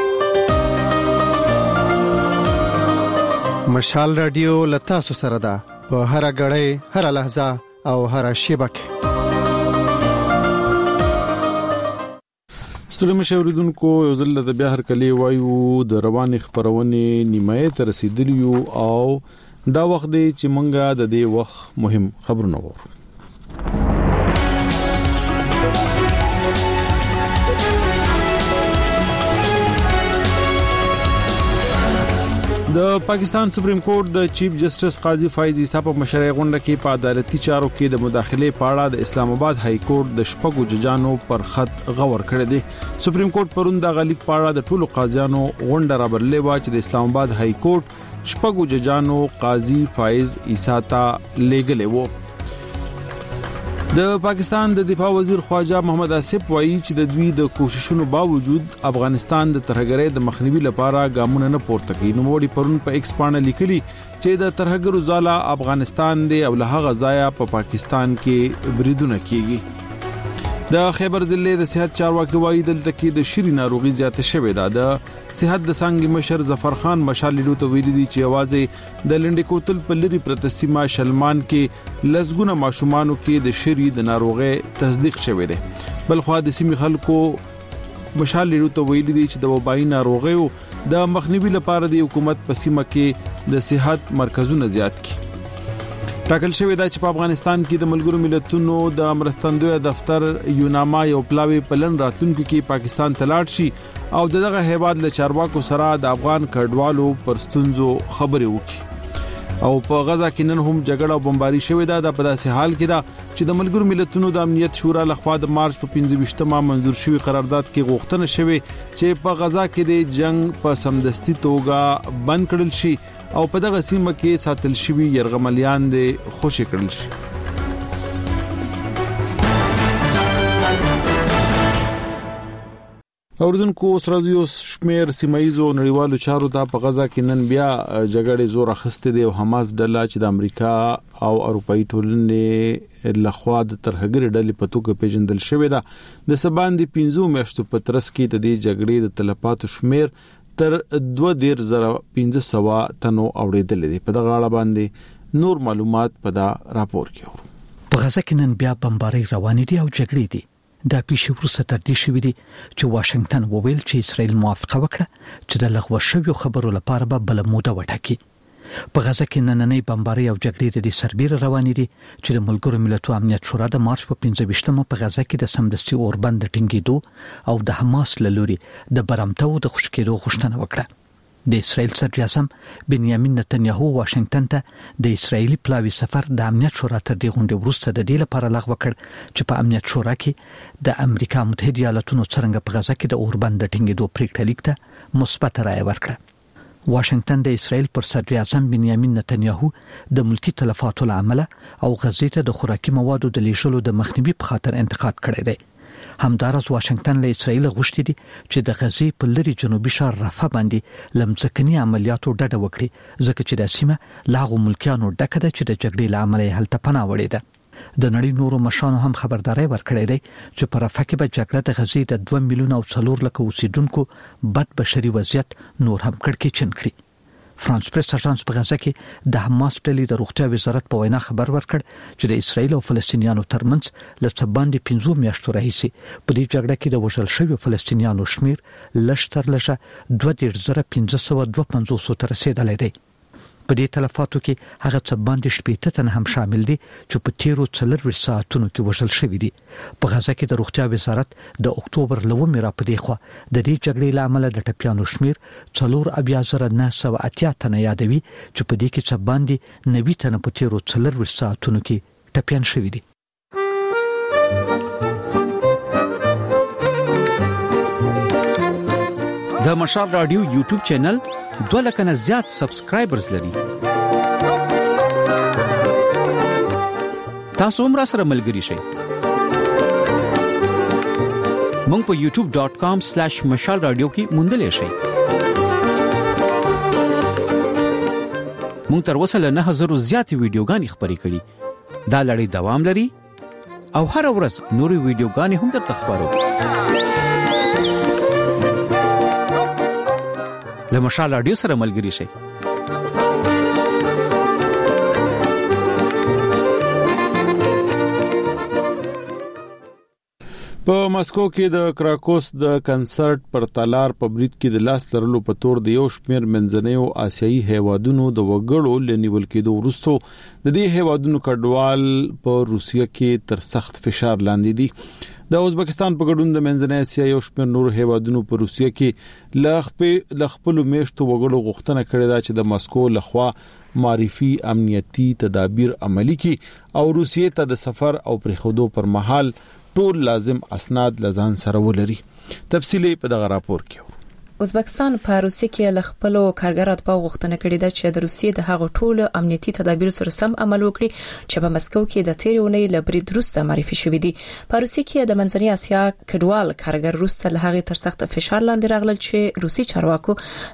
مشال رادیو لتاسو سره ده په هر غړې، هر لحظه او هر شیبه کې.
ستړي مشوریدونکو یو ځل د بیا هر کلی وایو د رواني خبرونه نیمه ته رسیدلی او دا وخت دی چې مونږه د دې وخت مهم خبرونه وو. د پاکستان سپریم کورټ د چیف جسټس قاضي فایز عیسی په مشرۍ غونډه کې په عدالتي چارو کې د مداخله په اړه د اسلام آباد های کورټ د شپږو ججانو پر خط غور کړی دی. سپریم کورټ پرون د غلیک په اړه د ټولو قاضیانو غونډه رابرلې و چې د اسلام آباد های کورټ شپږو ججانو قاضي فایز عیسی ته لېږلی و. د پاکستان د دفاع وزیر خواجه محمد آصف وایي چې د دوی د کوششونو باوجود افغانستان د ترهګرۍ د مخنیوي لپاره ګامونه نه پورته کوي. نو وړي پرون په ایکس باندې لیکلي چې د ترهګرو ځاله افغانستان دی او له هغه ځایه په پاکستان کې بریدونه کیږي. د خیبر ضلع د صحت چارواکي وایي دلته کې د شری ناروغي زیاته شوې ده. د صحت د څنګه مشر ظفر خان مشاللو ته ویلي دي چې आवाज د لنډ کوتل په لري پرتسیمه شلمان کې لسګونه ماشومانو کې د شری د ناروغي تصدیق شوې ده. بل خو د سیمې خلکو مشاللو ته ویلي دي چې د وبایي ناروغي د مخنیوي لپاره د حکومت په سیمه کې د صحت مرکزونه زیات کړي. ټاکل شوی دا چې په افغانستان کې د ملګرو ملتونو د مرستندوی دفتر یوناما یو پلاوی پلن راتلونکو کې پاکستان تلاړ شي او دغه هیواد له چارواکو سره د افغان کډوالو پر ستونزو خبرې وکړي. او په غزا کې نن هم جګړه او بمباري شوې ده. د په داسې حال کې ده چې د ملګرو ملتونو د امنیت شورا لخوا د مارچ په پنځه ویشتمه منزور شوی قرارداد کې غوښتنه شوې چې په غزا کې د جنگ په سمدستي توګه بند کړل شي او په دغه سیمه کې ساتل شوی يرغملیان د خوشی کړل شي. اوردونکو سرازیو شمیر سیمایزو نړیوالو چارو ته په غزا کې نن بیا جګړې زور اخیسته دي او حماس ډله چې د امریکا او اروپאי ټولنې لخوا د ترهګر ډلې په توګه پیژندل شوې ده. د سباندې پنځو میاشتو په ترڅ کې د دې جګړې د تلفاتو شمیر تر دوه ډیر زره پنځه سوه تنو اوریدل دي. په دغه اړه باندې نور معلومات په دا راپور کې اورو.
په غزا کې نن بیا بمباري روان دي او جګړې دي. دا پیښې وروسته تر دې شوې دي چې واشنگټن وویل چې اسرائیل موافقه وکړه چې د لغوه شویو خبرو لپاره به بل موده وټاکي. په غزا کې نننۍ بمباري او جګړې د سربېره روان دي چې د ملګرو ملتونو امنیت شورا د مارچ په پنځه ویشتمه په غزا کې د سمدستي اوربند ټینګېدو او د حماس له لوري د برمتو د خوشکېدو غوښتنه وکړه. د اسرائیل صدر اعظم بنیامین نتنیاهو واشنگټن ته د اسرایلی پلاوی سفر د امنیت شورا تر دې غونډې وروسته د دې لپاره لغوه کړ چې په امنیت شورا کې د امریکا متحده ایالاتونو څرنګه په غزا کې د اوربند ټینګېدو پریکړه لیک ته مثبت رائے ورکړه. واشنگټن د اسرائیل پر صدر اعظم بنیامین نتنیاهو د ملکی تلفاتو لامل او غزې ته د خوراکي موادو د لیږلو د مخنیوي په خاطر انتقاد کړی دی. همدارس واشنگټن له اسرائیل غوښتي دي چې د غزې په لري جنوبي شهر رفح باندې لمځکني عملیاتو ډډه وکړي ځکه چې د سیمه لاغو ملکیانو ډکه ده چې د جګړې لامل یې هلته پناه وړې ده. د نړۍ نورو مشرانو هم خبرداري ورکړې ده چې په رفح کې به جګړه د غزې د دوه میلیون او څلور لک اوسیدونکو بد بشري وضعیت نور هم کړکېچن کړي. فرانس پریس اژانس په غزا کې د حماس ډلې د روغتیا وزارت په وینا خبر ورکړ چې د اسرایل او فلسطینیانو ترمنځ له څه باندې پنځه میاشتو راهیسې په دې جګړه کې د وژل شویو فلسطینیانو شمیر لږ تر لږه دوه دېرش زره پنځه سوه دوه پنځوس ته رسیدلی دی. په دې تلفاتو کې هغه څه باندې شپږ تن هم شامل دي چې په تیرو څلورویشت ساعتونو کې وژل شوي دي. په غزا کې د روغتیا وزارت د اکتوبر لومې را پدې خو د دې جګړې لامل د ټپيانو شمیر څلور اویا زره نه سوه اتیا تنه یادوي چې په دې کې څه باندې نوي تنه په تیرو څلورویشت ساعتونو کې ټپيان شوي دي.
د مشال رادیو یوټیوب چینل دوه لک نه زیات سبسکرایبرز لري. تاسو هم را سره ملګري شئ. مونږ په یوټیوب ډاٹ کام سلیش مشال رادیو کې موندلې شئ. مونږ تر اوسه له نه هزار زیات ویډیوګانې خبرې کړي. دا لړۍ دوام لري او هر ورځ نوري ویډیوګانې هم درته خبرو. له مشال رادیو سره ملګري شئ.
په ماسکو کې د کراکوس د کنسرت پر تالار په برید کې د لاس لرلو په تور د یو شمېر منځنیو آسیایي هیوادونو د وګړو لنیول کېدو وروسته د دې هیوادونو کډوال په روسیه کې تر سخت فشار لاندې دي. د ازبکستان په ګډون د منځنۍ اسیا یو شمېر نور هیوادونو په روسیه کې لغپه لغپلو میشتو وګړو غوښتنه کړې ده چې د ماسکو لخوا معرفي امنیتي تدابیر عملی کړي او روسیه ته د سفر او پریښودو پر مهال ټول لازم اسناد لزان سره ولري. تفصیلی په دغه راپور کې.
ازبکستان په روسیه کې ل خپل کارګرات په غوښتنه کړې ده چې د روسیې د هغو ټولو امنیتي تدابیر سره سم عمل وکړي چې په مسکو کې د تیرونې لبرید روسته معرفي شوې دي. په روسیه کې د منځنۍ اسیا کډوال کارګر روسته له هغه تر سخت فشار لاندې راغلل چې روسي چارواکو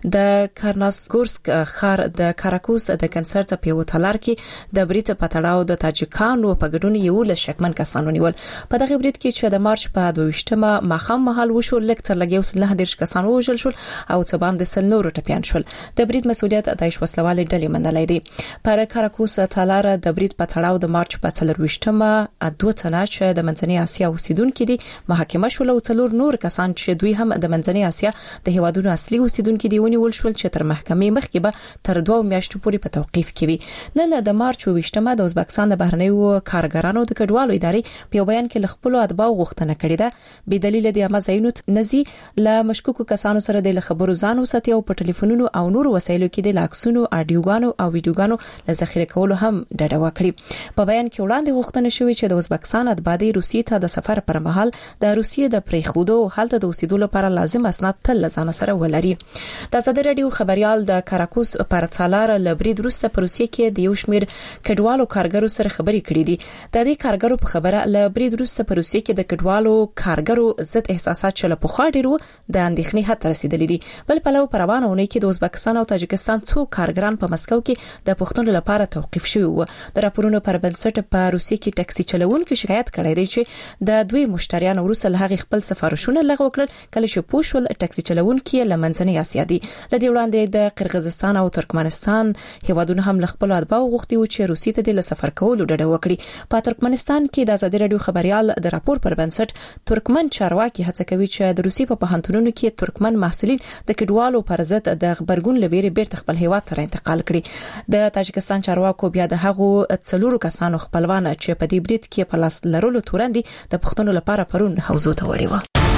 د کارناسګورسک ښار د کاراکوس د کنسرت په یو تالار کې د بریټ په تړاو د تاجکانو په ګډون یو له شکمن کسانو نیول. په دغه بریټ کې چې د مارچ په دویشتمه ماخام مهال وشو لکتر لګیو سل نه دیرش کسان وژل شول او څه باندې سل نور ټپيان شول. د بریټ مسؤلیت د داعش وسلوالې ډلې منلې دي. پر کاراکوس تالار د بریټ په تړاو د مارچ په څلرويشتمه دوه تنه چې د منځنۍ اسیا اوسیدونکو دي محاکمه شول او څلور نور کسان چې دوی هم د منځنۍ اسیا د هیوادونو اصلي اوسیدونکو دي ونیول شول چې تر محکمې مخکې به تر دوه میاشتو پورې په توقيف کې وي. نن د مارچ ویشتمه د ازبکستان د بهرنیو کارګرانو د کډوالو ادارې په بیان کې خپل اتباع غوښتنه کړې ده به دلیل د امازینوت نزي ل مشکوکو کسانو سره د خبرو ځانو ساتي او په ټلیفونونو او نور وسایلو کې د لاکسونو اډیوګانو او ویډیوګانو ل ذخیره کولو هم ډډه وکړي. په بیان کې وړاندې غوښتنه شوې چې د ازبکستان اتباع د روسیې ته د سفر پر مهال د روسیې د پریښودو حالت د اوسېدو لپاره لازم اسناد تل ځان سره ولري. د ازادي رادیو خبريال د کاراکوس پر تالار لبرید روسته په روسیې کې د یو شمیر کډوالو کارګرو سره خبرې کړې دي. د دې کارګرو په خبره لبرید روسته په روسیې کې د کډوالو کارګرو ضد احساسات چل په خوا ډیرو د اندېښنې حد رسیدلې دي. بل په لو پروانه ونې کې د ازبکستان او تاجکستان څو کارګران په مسکو کې د پښتون لپاره توقيف شوی وو. د راپورونو پر بنسټ په روسیې کې ټاکسي چلوونکو شکایت کړی دی چې د دوی مشتریان وروسته له هغه خپل سفارشونه لغوه کړل کله چې پوښول ټاکسي چلوونکو لمنځنۍ اسیا دي. لدې وړاندې د قرغیزستان او ترکمنستان هیوادونو هم خپل اتباع غوښتي و چې روسیې ته د سفر کولو ډډه وکړي. په ترکمنستان کې د ازادي رادیو خبريال د راپور پر بنسټ ترکمن چارواکي هڅه کوي چې د روسیې په پوهنتونونو کې ترکمن محصلین د کډوالو پر ضد د خبرګون لويري بیرته خپل هیواد ته انتقال کړي. د تاجکستان چارواکو بیا د هغو څلورو کسانو خپلوان چې په دې بریټ کې په لاس لرلو تورندې د پښتون لپاره پرون حوزو ته وړي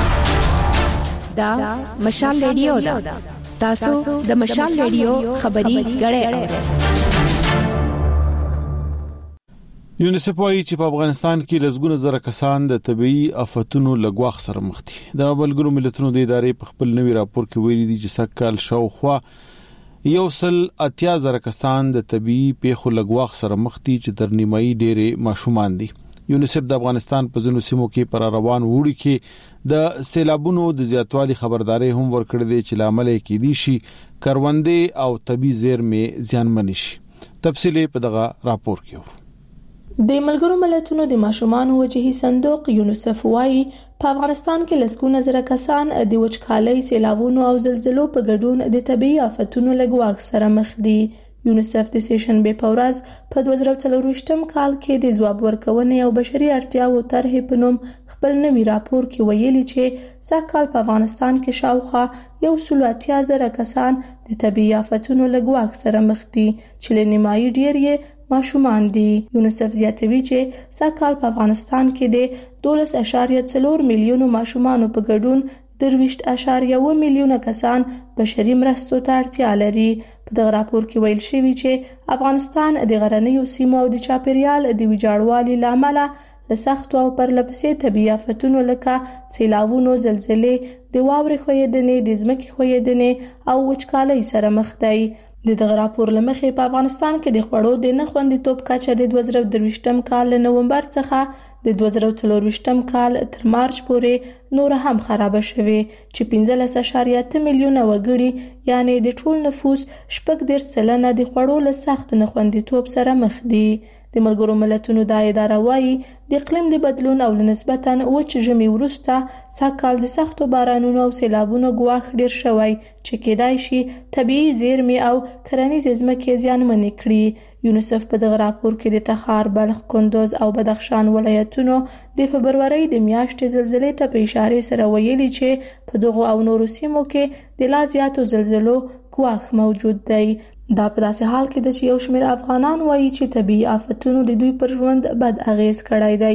و.
دا مشال ریډیو دا تاسو د مشال ریډیو خبري غړې اورئ.
یونیسف وايي چې په افغانستان کې لږونه زره کسان د طبي آفتونو لګواخ سره مخ دي. د بلګرو ملتونو د ادارې په خپل نوي راپور کې ویلي دي چې سکهال شاوخوا یو سل اتیا زره کسان د طبي پیښو لګواخ سره مخ دي چې تر نیمایي ډېرې ماشومان دي. یونیسف د افغانستان په ځینو سیمو کې پر روان وړي کې د سیلابونو د زیاتوالي خبرداري هم ورکړې دي چې لامل کې دي شي کروندې او طبي زیرمې زیانمن شي. تفصیلی په دغه راپور کې
د ملګرو ملتونو د ماشومان وجهي صندوق یونیسف وايي په افغانستان کې لسګونه زره کسان د وچکالۍ، سیلابونو او زلزلو په ګډون د طبيعي آفتونو لګواک سره مخ دي. یونیسف د سیشن به پورز په دوه زره څلرويشتم کال کې د ځواب ورکونې او بشري اړتیاو طرحې په نوم خپل نوي راپور کې ویلي چې سږکال په افغانستان کې شاوخوا یو سل اتیا زره کسان د طبيعي آفتونو لګواک سره مخ دي چې له نیمایي ډیر یې ماشومان دي. یونیسف زیاتوي چې سږکال په افغانستان کې د دولس اعشاریه څلور میلیونو ماشومانو په ګډون درویشت اعشاریه و میلیونه کسان بشري مرستو ته اړتیا لري. په دغه راپور کې ویل شوی چې افغانستان د غرنیو سیمو او د چاپیریال د ویجاړوالي لامل له سختو او پرلپسې طبيعي آفتونو لکه سیلابونو، زلزلې، د واورې ښویېدنې، د ځمکې ښویېدنې او وچکالۍ سره مخ دی. د دغه راپور لمخې په افغانستان کې د خوړو د نه خوندیتوب کچه د دوه زره درویشتم کال له نومبر څخه د دوه زره څلورويشتم کال تر مارچ پورې نور هم خراب شوه چې پنځلس اعشاریه اته میلیونه وګړي یعنی د ټول نفوس شپږ دېرش سلنه د خوړو له سخت نه خوندیتوب سره مخ دي. د ملګرو ملتونو د اداره وايي د اقلیم د بدلون او نسبتاً وچ ژمي وروسته سږکال د سختو بارانونو او سیلابونو ګواښ ډیر شوی چې کېدای شي طبيعي زیرمې او کرنیزې ځمکې زیانمنې کړي. یونیسف په دغه راپور کې د تخار، بلخ، کندوز او بدخشان ولایتونو د فبرورۍ د میاشتې زلزلې ته په اشاره سره ویلي چې په دغه او نورو سیمو کې د لا زیاتو زلزلو ګواښ موجود دی. دا په داسې حال کې د چې یو شمېر افغانان وایي چې طبيعي آفتونو د دوی پر ژوند بد اغیز کړی دی.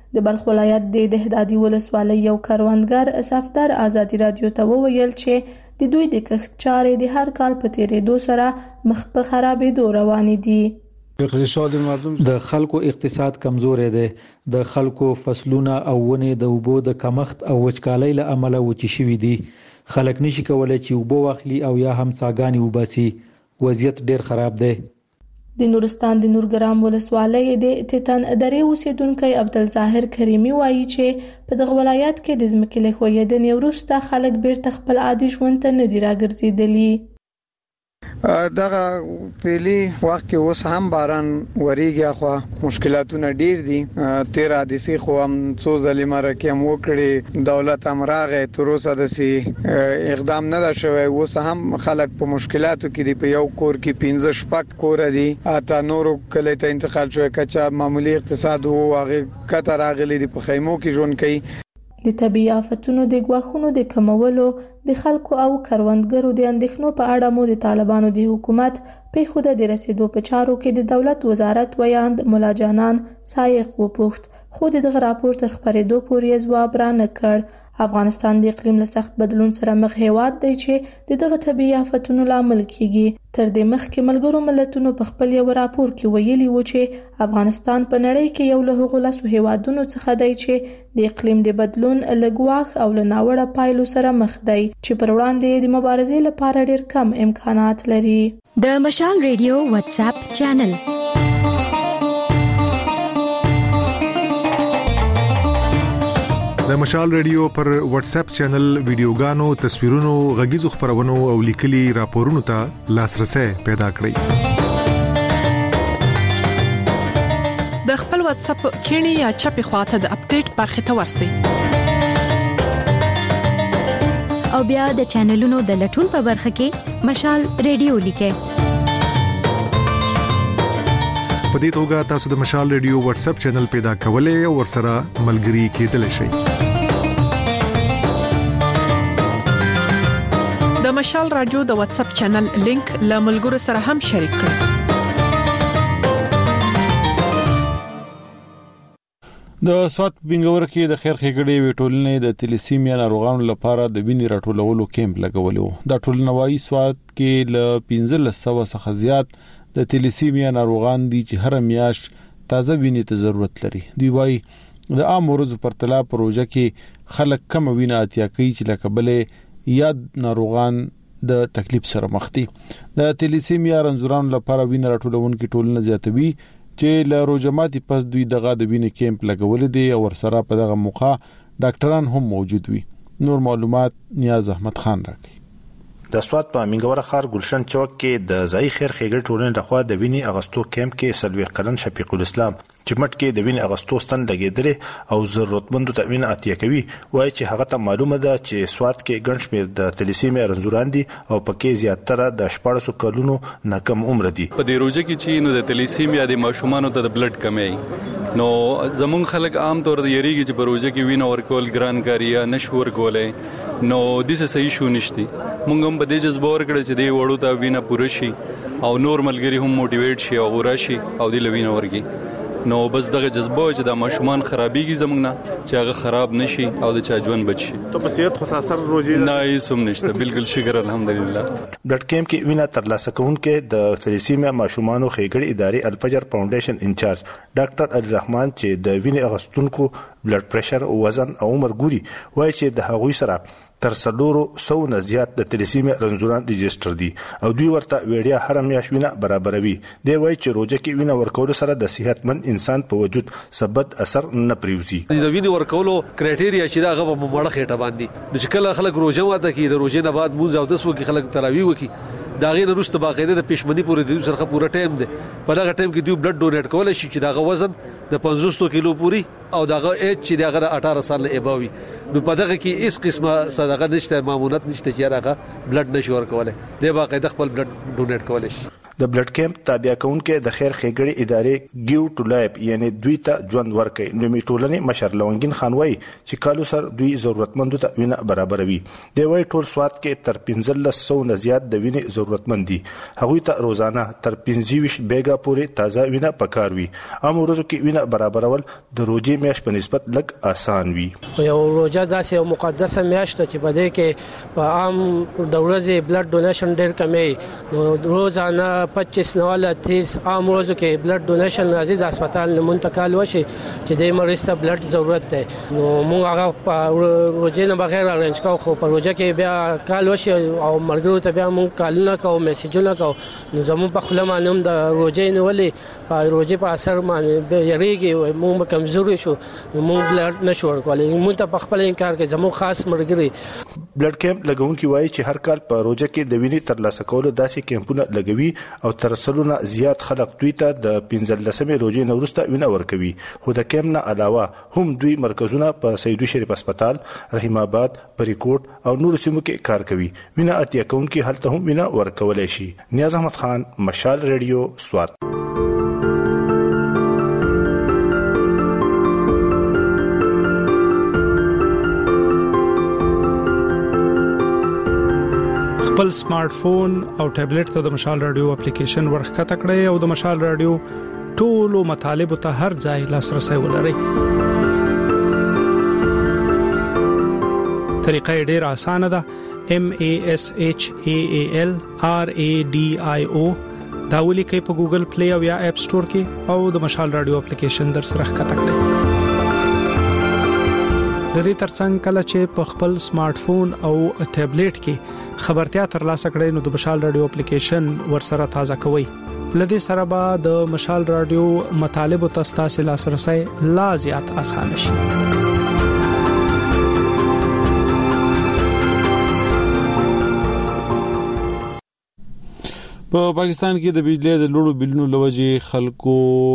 د بلخ ولایت د دهدادي ولسوالۍ یو کروندګر صفدر آزادي رادیو ته وویل چې د دوی د کښت چارې د هر کال په تیریدو سره مخ په خرابېدو روانې دي.
اقتصاد مردم د خلکو اقتصاد کمزورې دی، د خلکو فصلونه او ونې د اوبو د کمښت او وچکالۍ له امله وچې شوي دي. خلک نشي کولای چې اوبه واخلي او یا هم څاګانې وباسي. وضعیت ډیر خراب دی.
د نورستان د نورګرام ولسوالۍ د تیتن درې اوسیدونکو عبدالظاهر کریمي وایي چې په دغه ولایت کې د ځمکې له ښویېدنې وروسته خلک بیرته خپل عادي ژوند ته نه دي راګرځېدلي.
دغه فعلی وخت کې اوس هم باران وریږي، خو مشکلاتونه ډیر دي. تیر حادثه خو هم څو ځلې مرکه مو کړی، دولت هم راغی، تر اوسه د سي اقدام نه شوی. اوس هم خلک په مشکلاتو کې دي. په یو کور کې پنځه شپږ کور دي، اته نورو کلی ته انتقال شوی. کچا معمولی اقتصاد وو هغه کته راغلي دي، په خیمو کې ژوند کوي.
د طبيعي آفتونو د غواخونو د کمولو د خلکو او کروندګرو د اندېښنو په اړه مو د طالبانو د حکومت په خوده د رسیدو په چارو کې د دولت وزارت ویاند مولا جانان سایق وپوښت، خو دغه راپور تر خبرېدو پورې ځواب را نه کړ. افغانستان د اقلیم له سخت بدلون سره مخ هیواد دی چې دغه طبيعي آفتونو لامل کیږي. تر دې مخکې ملګرو ملتونو په خپل یو راپور کې ویلي و چې افغانستان په نړۍ کې یو له هغو لسو هیوادونو څخه دی چې د اقلیم د بدلون له ګواښ او له ناوړه پایلو سره مخ دی، چې پر وړاندې د مبارزې لپاره ډیر کم امکانات لري.
د مشال ریډیو واتس اپ چینل
د مشال ریډیو پر واتس اپ چینل ویډیوګانو، تصویرونو، غږیزو خبرونو او لیکلي راپورونو ته لاسرسي پیدا کړئ.
د خپل واتس اپ کینی یا چپی خواته د اپډیټ برخه ته ورسئ
او بیا د چینلونو د لټون په برخه کې مشال ریډیو لیکئ.
په دې توګه تاسو د مشال ریډیو واتس اپ چینل پیدا کولای او ورسره ملګري کېدلی شئ.
د مشال رادیو د واتس اپ چینل لینک له ملګرو سره هم شریک کړئ.
د سوات بنګور کې د خیر ښېګړې ویټولنې د تلیسیمیا ناروغانو لپاره د وینې راټولولو کیمپ لګولو. د ټولنه وايي سوات کې ل پنځلس سوه څخه زیات د تلیسیمیا ناروغان دي چې هر میاش تازه وینې ته ضرورت لري. دوی وايي د عام ورځو پرتله پروژه کې خلک کم وینه اتیا کوي چې لکبلې یاد ناروغان د تکلیف سره مخ دي. د تلیسیمیا رنځورانو لپاره وینه راټولونکي ټولنه زیاتوي چې له روجماتي پس دوی دغه د وینې کیمپ لګول دي او ورسره په دغه موقع ډاکټران هم موجود وي. نور معلومات نیاز احمد خان راکړي.
د سوات په منګور خار ګلشن چوک کې د ځای خیر ښېګړې ټولنې لخوا د وینې اغستو کیمپ کې سلوي قرن شفیق الاسلام چې مټ کې د وینې اغستو ستن لګېدلې او ضرورتمندو ته وینه اتیا کوي. وایي چې هغه ته معلومه ده چې سوات کې ګڼ شمېر د تلیسیمیا رنځوران دي او پکې زیاتره د شپاړسو کلونو نه کم عمر دي.
په دې روزه کې چې نو د تلیسیمیا د ماشومانو ته د بلډ کمی نو زمون خلک عام طور د یریږي چې په روزه کې وینه ورکول ګران کاری یا نشور کولای نو د څه صحیح شو نشتی. مونږ هم په دې جذبه ورکړل چې د وړو ته وینه پوره شي او نور ملګری هم موټیویټ شي او ورشي او د لوینه ورګي. نو بس دغه جذبه چې د ماشومان خرابېږي زمونږ نه چې هغه خراب نشي او د چا ژوند بچي.
ته په صحت خو اثر روزي
نه یې سم نشته. بالکل شکر الحمدلله.
بلډ کیمپ کې وینه ترلاسه کوونکې د تلیسیمیا ماشومانو ښېګړې ادارې الفجر فاونډیشن انچارج ډاکټر علي رحمان چې د وینې اغستونکو بلډ پریشر، وزن او عمر ګوري وایي چې د هغوی سره تر څلورو سو نه زیات د تلیسیمیا رنځوران ريجستره دي او دوی ورته ویډیا هر میاشت وینه برابروي. دی وایي چې روزه کې وینه ورکول سره د صحتمند انسان په وجود ثبت اثر نه پریوزي.
د وینې ورکولو کرایټیریا چې دا غو په مړه خېټه باندې نو چې کله خلک روزه واته کې د روزې نه بعد مونږ او د سو کې خلک تراوی وکي دا غي وروسته باقاعده د پښمنی پورې د سرخه پوره ټایم دی. په دا ټایم کې دوی بلډ ډونیټ کول شي چې دا وزن د پنځوس کیلو پوری او دا ایج چې دا اٹھارہ سال له ایباوي. نو په دغه کې اس قسمه صدقه نشته، مامونت نشته چې راغه بلډ نشي ورکوله. دی باقاعده خپل بلډ ډونیټ کول شي.
د بلډ کیمپ تابع کونکو د خیر خېګړې ادارې ګیو ټو لایف یعنی دوی ته ژوند ورکړي نو میټولنې مشر لونګین خان وای چې کالو سر دوی ضرورتمندو ته وینه برابروي دی وای ټول سواد کې تر پنځلس سو نه زیات د وینې ضرورتمند دي هغوی ته روزانه تر پنځه ویشت بیګا پورې تازه وینه پکاروي ام ورځو کې وینه برابرول د روزي میاش په نسبت لږ آسان وي
یو روزه داسې یو مقدسه میاشت چې په دې کې په عام د ورځې بلډ ډونیشن ډېر کمې نو روزانه پچیس نه ولا تیس عام ورځو کې بلډ ډونیشن راځي د هسپتال نه منتقل وشي چې د مریض ته بلډ ضرورت دی نو موږ هغه په روزه نه بغیر ارنج کوو خو په روزه کې بیا کال وشي او مرګرو ته بیا موږ کالونه کوو میسجونه کوو نو زموږ په خپل مانم د روزه نه ولې په روزه په اثر باندې یریږي موږ کمزوري شو موږ بلډ نشو ورکولای موږ ته په خپل انکار کې زموږ خاص مرګري
بلډ کیمپ لګونکي وایي چې هر کال په روزه کې د وینې ترلاسه کولو داسې کیمپونه لګوي او تر سلونه زیات خلک دوی ته د پنځلسمې روزې نه وروسته وینه ورکوي خو د کیمپ نه علاوه هم دوی مرکزونه په سیدو شریف هسپتال رحیم آباد بریکوټ او نور سیمو کې کار کوي وینه اتیا کونکي هلته هم وینه ورکولای شي نیاز احمد خان مشال ریډیو سوات
خپل سمارټ فون او ټابلیټ ته د مشال رادیو اپلیکیشن ورخته کړئ او د مشال رادیو ټولو مطالب ته هر ځای لاسرسي ولرئ. طریقه ډیره اسانه ده. M A S H A A L R A D I O دا ولیکئ په ګوګل پلی او یا اپ سٹور کې او د مشال رادیو اپلیکیشن در سره ښکته کړئ. د دې ترڅنګ کله چې په خپل سمارټ فون او ټابلیټ کې خبرتیا ترلاسه کړئ نو د مشال رادیو اپلیکیشن ورسره تازه کوئ. لدې سره به د مشال رادیو مطالب او تاسو لاسرسي لا زیات آسان شي.
په پاکستان کې د بجلی د لوړو بلونو لوجې خلکو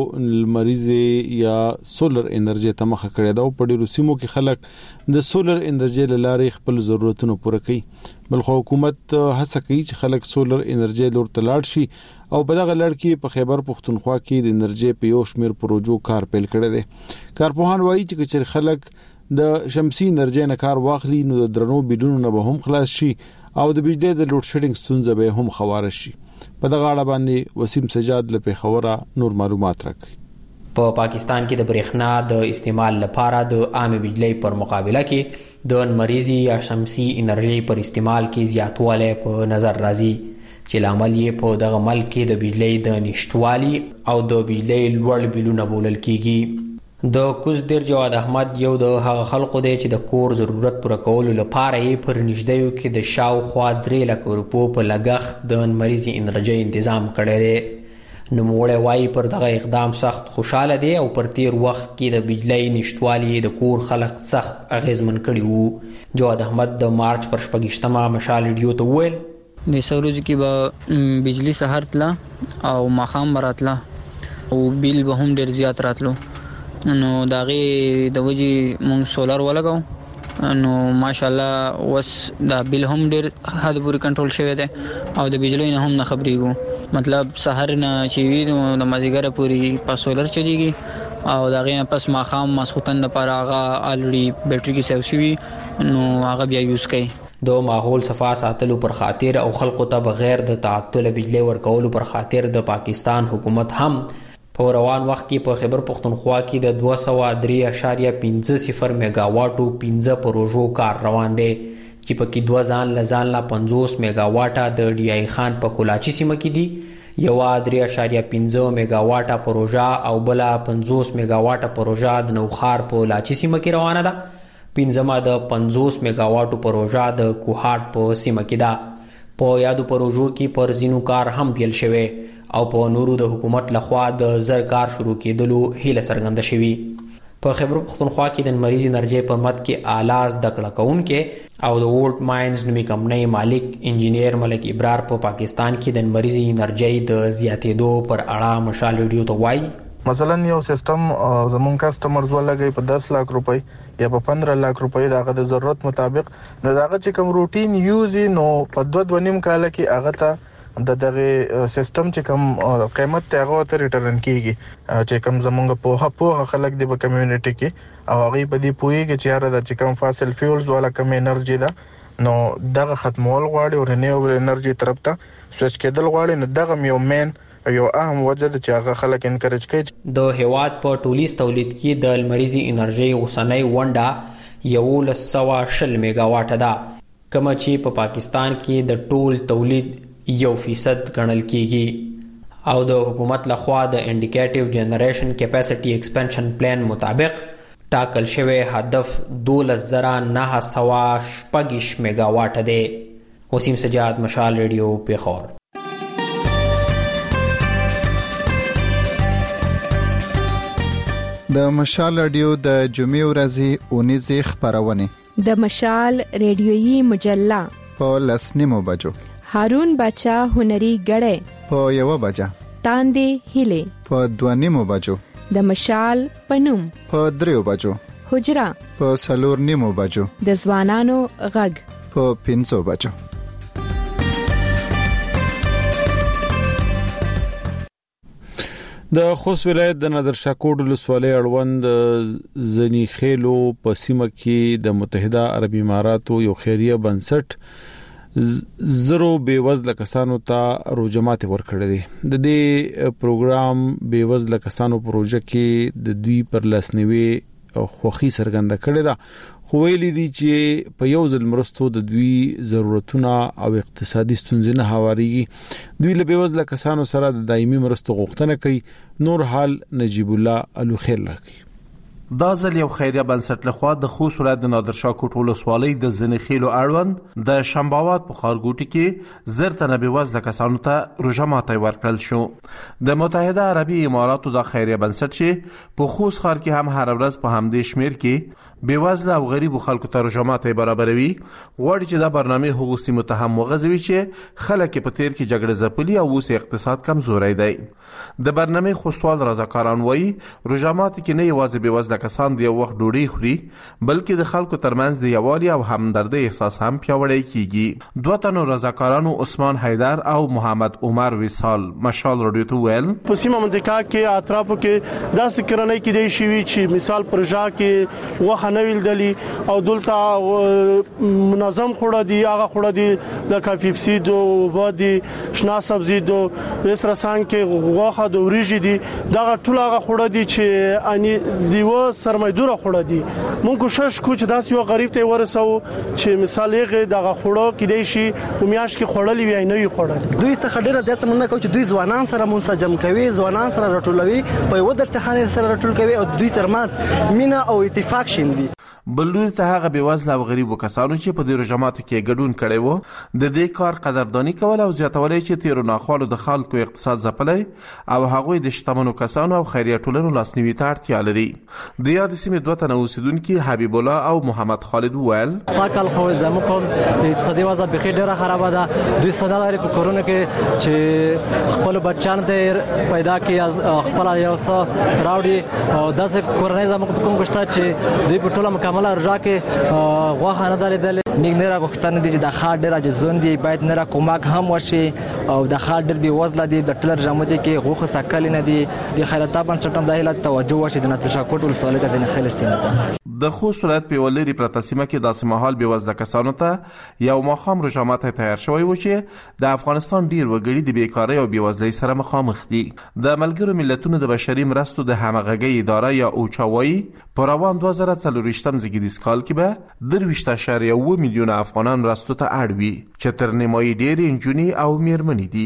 مریضي یا سولر انرژي ته مخه کړې ده او په ډیرو سیمو کې خلک د سولر انرژي لاره خپل ضرورتونه پوره کوي. بلخو حکومت هڅه کوي چې خلک سولر انرژي لور ته لاړ شي او په دغه لړ کې په خیبر پختونخوا کې د انرژي په یو شمېر پروژو کار پیل کړی دی. کارپوهان وایي چې چې خلک د شمسي انرژي نه کار واخلي نو د درنو بلونو نه به هم خلاص شي او د بجلی د لوډ شیډینګ ستونزه به هم خوار شي. په دغه اړه باندې وسیم سجاد له پیښوره نور معلومات راکړي.
په پاکستان کې د برېښنا د استعمال لپاره د عام بجلی پر مقابله کې د مریضي یا شمسي انرژي پر استعمال کې زیاتوالی په نظر راځي چې لامل یې په دغه ملک کې د بجلی د نشټوالي او د بجلی لوړ بلونه بولل کیږي. د کوزدر جواد احمد یو د هغه خلکو دی چې د کور ضرورت پوره کولو لپاره یې پر نږدېیو کې د شاوخوا درې لکه روپو په لګښت د مریضي انرژي تنظیم کړی دی. نوموړی وایي پر دغه اقدام سخت خوشاله دی او پر تیر وخت کې د بجلی نشټوالي د کور خلک سخت اغیزمن کړي وو. جواد احمد د مارچ پر شپږشتمه مشال ریډیو ته وویل
د سورج کې به بجلی سحر تله او ماښام براتله او بیل به هم ډیر زیات راتلو نو داغه د وجي مونږ سولر ولګاو نو ماشاءالله وس دا بیل هم ډیر حد پورې کنټرول شوی دی او د بجلی نه هم نه خبرېږو مطلب سحر نه چې وی نو د مازیګر پورې په سولر چلیږي او داغه نه پس ماخام مسخوتن لپاره هغه الریډي بیټری کې سیو شوی نو هغه بیا یوز کوي.
د ماحول صفا ساتلو پر خاطر او خلکو ته بغیر د تعطل بجلی ورکولو پر خاطر د پاکستان حکومت هم په روان وخت کې په خیبر پختونخوا کې د دوه سوه درې اعشاریه پنځه صفر میگا واټو پنځه پروژو کار روان دی چې پکې دوه ځان لزان لا پنځوس میگا واټه د ډی آی خان په کولاچی سیمه کې دي یو درې اعشاریه پنځه میگا واټه پروژه او بل پنځوس میگا واټه پروژه د نوخار په لاچی سیمه کې روانه ده. پنځمه د پنځوس میگا واټو پروژه د کوهاټ په سیمه کې ده. په یادو پروژو کې پر زینو کار هم پیل شوی او په نورو د حکومت لخوا د زر کار شروع کېدلو هیله څرګنده شوی. په خیبر پختونخوا کې د مریض انرژي په مد کې اعلی زده کړه کوونکي او د وولټ ماینز نومي کمپنۍ مالک انجینیر ملک ابرار په پاکستان کې د مریض انرژي د زیاتېدو پر اړه مشال ریډیو ته وایي
مثلا یو سیستم زمون کسٹمرز ولګي په دس لک روپۍ یا په پندرہ لک روپۍ دغه د ضرورت مطابق نو دغه چې کوم روټین یوز نو په دوه دوه نیم کال کې هغه ته د دغه سیستم چې کوم قیمت ته هغه ته ریټرن کیږي چې کوم زمونږ په هغه خلک دی په کمیونټي کې او هغه په دې پويږي چې یاره د چې کوم فاسل فیولز والا کم انرژي ده نو دغه ختمول غواړي او رینیوبل انرژي طرف ته سویچ کېدل غواړي نو دغه یو مین یو اهم وجه ده چې هغه خلک انکریج کوي.
د هیواد په ټولیز تولید کې د لمریزي انرژي اوسنۍ ونډه یو لسوا شل میگا واټ ده کوم چې په پاکستان کې د ټول تولید یو فیصد ګڼل کیږي او د حکومت لخوا د انډیکیټیو جنریشن کیپاسټي ایکسپانشن پلان مطابق ټاکل شوی هدف دولس زره نه سوا شپږ میگا واټ دی. وسیم سجاد، مشال ریډیو، پیښور.
د مشال ریډیو د جمعې ورځې اونیزه خبرونه
د مشال ریډیويي مجله
په لسنیمو بجو،
هارون بچا هنري غړې
په یو بجا،
تاندې هیله
په دوانیمو بجو،
د مشال پنوم
په دریو بجو،
حجرا
په سلور نیمو بجو،
د ځوانانو غږ
په پنځو بجو.
د خوست ولایت د نادرشاه کوټ ولسوالۍ اړوند زنی خېلو په سیمه کې د متحده عرب اماراتو یو خیریه بنسټ زرو بیوزله کسانو ته روزمات ورکړي دي. د دې پروګرام بیوزله کسانو پروژه کې د دوی پر لاسنیوي خوخي سرګنده کړي ده، خو ویلي دي چې په یو ځل مرستو د دوی ضرورتونه او اقتصادي ستونزې نه هواريږي. دوی له بیوزله کسانو سره د دایمي مرستو غوښتنه کوي. نور حال نجیب الله الوخیل راکړي.
دا ځل یو خیریه بنسټ لخوا د خوست ولایت د نادرشاه کوټ ولسوالۍ د زنخیلو اړوند د شمباوات په ښارګوټي کې زر تنه بېوزله کسانو ته روژه ماتی ورکړل شو. د متحده عربي اماراتو د خیریه بنسټ چې په خوست ښار کې هم هر ورځ په همدې شمیر کې بېوزله او غریبو خلکو ته روژه ماتی برابروي، غواړي چې دا برنامه هغو سیمو ته هم وغځوي چې خلک په تیر کې جګړه ځپلي او اوس اقتصاد کمزوری دی. د برنامه خوستوال رضاکاران وایي روژه ماتی کې نه یوازې بېوزله کسان د یو وخت ډوډۍ خوري بلکې د خلکو ترمنځ د یووالي او همدردۍ احساس هم پیاوړی کیږي. دوه تنو رضاکارانو عثمان حیدر او محمد عمر وصال مشال رادیو ته ویل
په سیمه منطقه کې اطرافو کې داسې کرنۍ کې دی شوی چې مثال پروژه کې وخت نه ویلدلی او دلته منظم خوړه دی، هغه خوړه دی لکه پیپسي دو وادي شنا سبزي دو وسره سان کې غوخه د وریجې دي، دا ټول هغه خوړه دي چې اني دیو سرمایدوره خوړه دي. مونږ کوشش کوو چې داسې یو غریب ته ورسو چې مثال یې دغه خوړه کې دی شي په میاش کې خوړلې وي نه وي خوړلې.
دوی څخه ډیره زیاته مننه کوي چې دوی ځوانان سره منسجم کوي، ځوانان سره راټولوي، په یو درسخانه سره راټول کوي او دوی ترمنځ مینه او اتفاق شیندي.
بلور ته هغه بېوزله او غریبو کسانو چې په دې روژماتو کې ګډون کړی وو د دې کار قدردانی کول او زیاتولی چې تیرو ناخوالو د خلکو اقتصاد ځپلی او هغوی د شتمنو کسانو او خیریه ټولنو لاسنیوي ته اړتیا لري. د یاد سیمې دوه تنه اوسیدونکي حبیب الله او محمد خالد وویل
ساکل خو زموږ قوم اقتصادي وضع بخیر ډیره خرابه ده. دوی صدا لري په کورونه کې چې خپل بچیانو ته پیدا کړي، خپل یو څه راوړي او داسې کورنۍ زموږ په کوم کشته چې دوی په ټوله مکمله روژه کې غوښه نه ده لیدلې. موږ نه راغوښتنه دي چې د ښار ډېر عاجزان دي، باید نه را کومک هم وشي او د ښار ډېر بېوزله دي، د ټول روژه کې غوښه سکلې نه دي. د خیراتي بنسټ هم د هیله توجه وشي د نادرشاه کوټ ولسوالۍ ته زنخیل سیمې ته.
د خوست ولایت په ولری پرته سیمه کې داسې مهال بېوزله کسانو ته یو ماښام روژه ماتی تیار شوی و چې د افغانستان ډیر وګړي د بیکارۍ او بېوزلۍ سره مخامخ دي. د ملګرو ملتونو د بشري مرستو د همغږۍ اداره یا اوچا وایي په روان دوه زره څلورویشتم زیږدیز کال کې به درویشت اعشاریه اوه میلیونه افغانان مرستو ته اړ وي چې تر نیمایي ډېرې نجونې او میرمنې دي.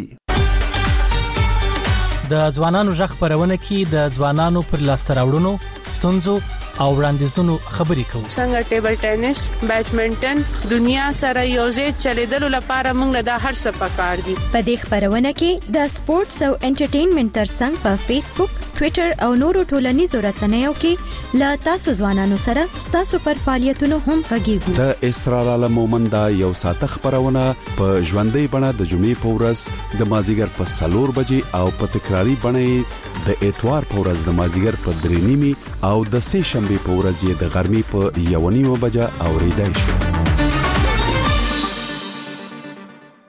د ځوانانو غږ خپرونه کې د ځوانانو پر لاسته راوړنو، ستونزو او وړاندیزونو خبرې کوو.
څنګه ټیبل ټینس، بیډمنټن دنیا سره یوځای چلیدلو لپاره موږ دا هر څه پکار دي.
په دې خبرونه کې د سپورتس او انټرټینمنټ ترڅنګ په فیسبوک، ټوئیټر او نورو ټولنیزو رسنیو کې لا تاسو ځوانانو سره تاسو پر فعالیتونو هم غږیږو.
د اسرار عالم مومند یو ساعت خبرونه په ژوندۍ بڼه د جمعې په ورځ د مازیګر په سلور بجې او په تکراری بڼه د اتوار په ورځ د مازیګر په درې نیمي او د سه شنبه په ورځ د غرمې په یو نیمه بجه اوریدای شي.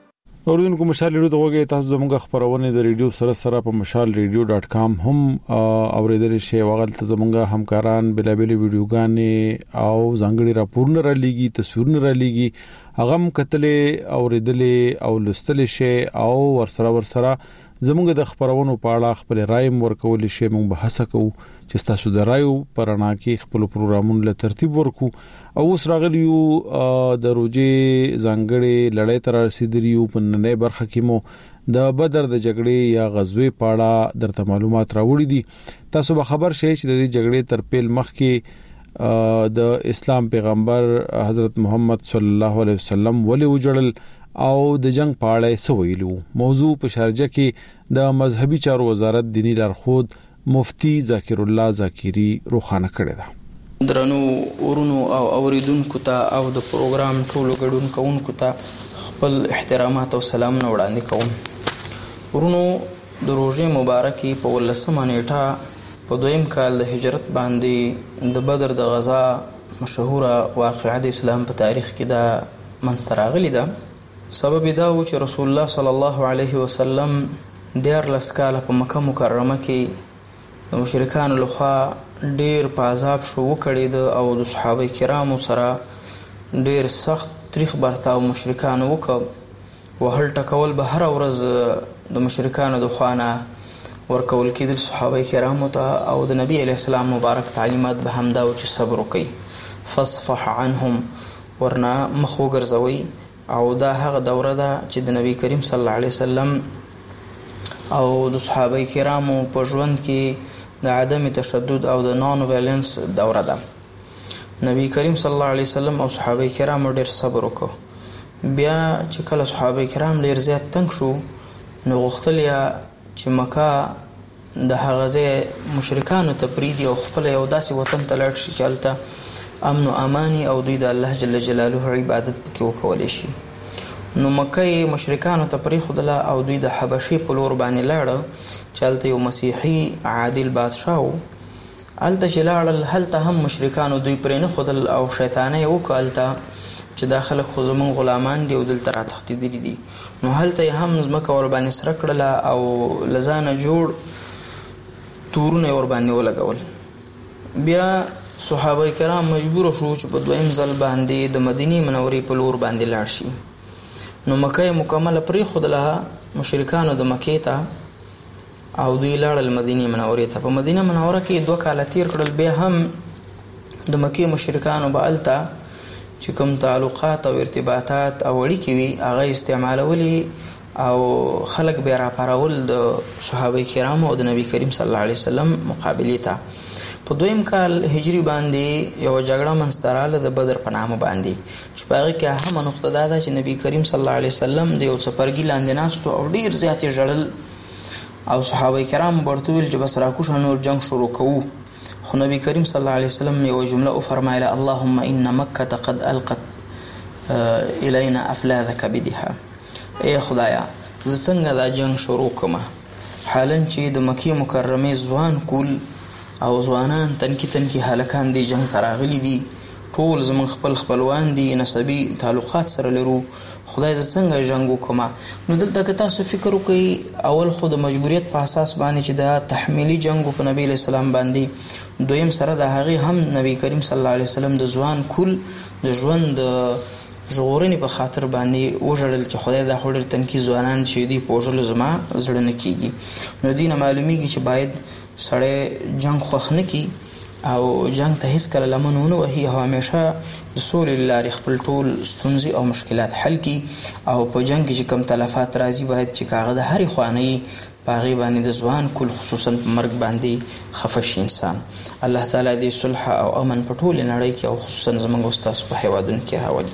اوردونکو مشال ریډیو دغه تاسو زموږ خبرونه د ریډیو سره سره په مشال ریډیو ډاٹ کام هم اوریدل شي. وغلط زموږ همکاران بلابل ویډیوګانې او ځانګړي راپورونه را لېږي، تصویرونه را لېږي، هغه هم کتلې اوریدلې او لوستل شي او ورسره ورسره زموږ د خبرونو په اړه خپل رائے ورکول شي. موږ به هڅه کوو چې تاسو د رائے پرانا کې خپل پروګرامونو له ترتیب ورکو. او اوس راغلیو د روزي ځانګړي لړۍ تر رسیدلیو په نننۍ برخه کې مو د بدر د جګړې یا غزوې په اړه درته معلومات راوړي دي. تاسو به خبر شئ چې د دې جګړې تر پیل مخکې د اسلام پیغمبر حضرت محمد صلی الله علیه وسلم ولې وجړل او د جنگ په اړه څه ویلو. موضوع په شارجه کې د مذهبي چارو وزارت دینی لارښود مفتی ذکر الله ذاکری روخانه کړی ده.
درنو ورونو او اوریدونکو ته او د پروګرام ټولو ګډونکو ته خپل احترامات او سلامونه وړاندې کوم. ورونو د روزې مبارکي په ولسمه نیټه په دویم کال د هجرت باندې د بدر د غزا مشهوره واقعه د اسلام په تاریخ کې دا منځته راغلې ده. سبب دا و چې رسول الله صلی الله علیه وسلم دیارلس کاله په مکه مکرمه کې د مشرکانو لخوا ډیر په عذاب شو وکړید او د صحابه کرامو سره ډیر سخت تاریخ برتاو مشرکانو وکړ. وهل ټکول به هر ورځ د مشرکانو د خوانه ورکول کېدل صحابه کرامو ته او د نبی علیه السلام مبارک تعلیمات به همدا و چې صبر وکړي، فصفح عنهم، ورنه مخ وګرځوي. او دا هغه دوره ده چې د نبی کریم صلی الله علیه وسلم او د صحابه کرامو په ژوند کې د عدم تشدد او د نان ویلنس دوره ده. نبی کریم صلی الله علیه وسلم او صحابه کرامو ډیر صبر وکړ. بیا چې کله صحابه کرام ډیر زیات تنگ شو نو غوښتل یا چې مکه د هغه ځای مشرکانو ته پریدي او خپل یو داسې وطن ته لاړ شي چې هلته امن او امانی او دوی د الله جل جلاله عبادت پکې وکولی شي. نو مکه مشرکانو ته پریښودله او دوی د حبشې په لور باندې لاړه چې هلته یو مسیحي عادل بادشاه و. هلته چې لاړل هلته هم مشرکانو دوی پرې نه ښودل او شیطانه یې وکړه هلته چې دا خلک خو زموږ غلامان دي او دلته راتښتېدلي دي. نو هلته یې هم ځمکه ورباندې سره کړله او له ځانه جوړ تورونه یې ورباندې ولګول. بیا صحابه کرام مجبور شو چې په دویم ځل باندې د مدینې منورې په لور باندې لاړ شي. نو مکه یې مکمله پرېښودله مشرکانو د مکې ته او دوی لاړل مدینې منورې ته. په مدینه منوره کې دوه کاله تیر کړل. بیا هم د مکې مشرکانو به هلته چې کوم تعلقات او ارتباطات او اړیکې وي هغه استعمالولي او خلک بیا راپارول د صحابه کرامو او د نبی کریم صلی الله علیه وسلم مقابلې ته. په دویم کال هجری باندې یو جګړه منځته راغله د بدر په نامه باندې چې په هغې کې اهمه نقطه دا ده چې نبی کریم صلی الله علیه وسلم د یو څپرګي لاندې ناستو او ډېر زیات یې ژړل او صحابه کرام به ورته ویل چې بس راکوشه نور جنګ شروع کوو. خو نبی کریم صلی الله علیه وسلم یو جمله وفرمایله اللهم ان مکه قد القت الینا افلاذ کبدها. ای خدایا زه څنګه دا جنگ شروع کومه حالا چې د مکې مکرمې ځوان کول او ځوانان تنکی تنکی هلکان دی جنگ ته راغلي دي، ټول زموږ خپل خپلوان دي، نسبي تعلقات سره لرو، خدای زه څنګه جنگ وکړم. نو دلته که تاسو فکر وکړئ اول خو د مجبوریت په اساس باندې چې دا تحمیلي جنگ په نبی علیه السلام باندې، دویم سره د هغې هم نبی کریم صلی الله علیه وسلم د ځوان کول د ژوند د ژغورنې په خاطر باندې وژړل چې خدای دا خو ډېر تنکي ځوانان چې دي په وژلو زما زړه نه کېږي. نو دې نه معلومیږي چې باید سړی جنگ خوښ نه کړي او جنگ ته هیڅکله لمن ونه وهي او همیشه د سولې له لارې خپل ټول ستونزې او مشکلات حل کړي او په جنگ کې چې کوم تلفات راځي باید چې هغه د هرې خوانۍ په هغې باندې د ځوان کل خصوصا په مرګ باندې خفه شي انسان. الله تعالی دې صلح او امن په ټولې نړۍ کې او خصوصا زموږ او ستاسو په هیوادونو کې راولي.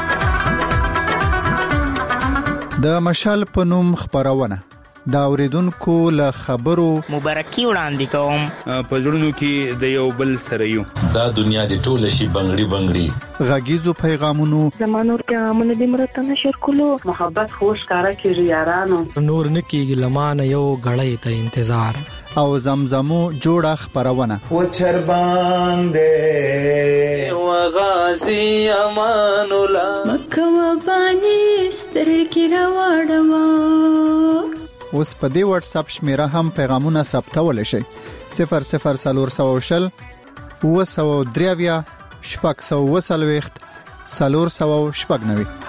د مشال په نوم خبرونه دا اوریدونکو له خبرو
مبارکي وړاندې کوم.
په زړونو کې د یو بل سره یو دا دنیا د ټول شي بنگړي بنگړي
غږیزو پیغامونو
زمانور پیغامونه د مرته نشر کولو محبت خوش کارا کیږي یارانو
نور نکیږي لمانه یو غړې ته انتظار
او زمزمو جوړه خبرونه
و چر باندې و غازی امان الله
مکه و بانی
ستر کې راوړم.
اوس په دې واتس اپ شمیره هم پیغامونه ثبتول شي. صفر صفر سلور سو شل و سو دریاویا شپږ سو وسلويخت سلور سو شپږ نوي.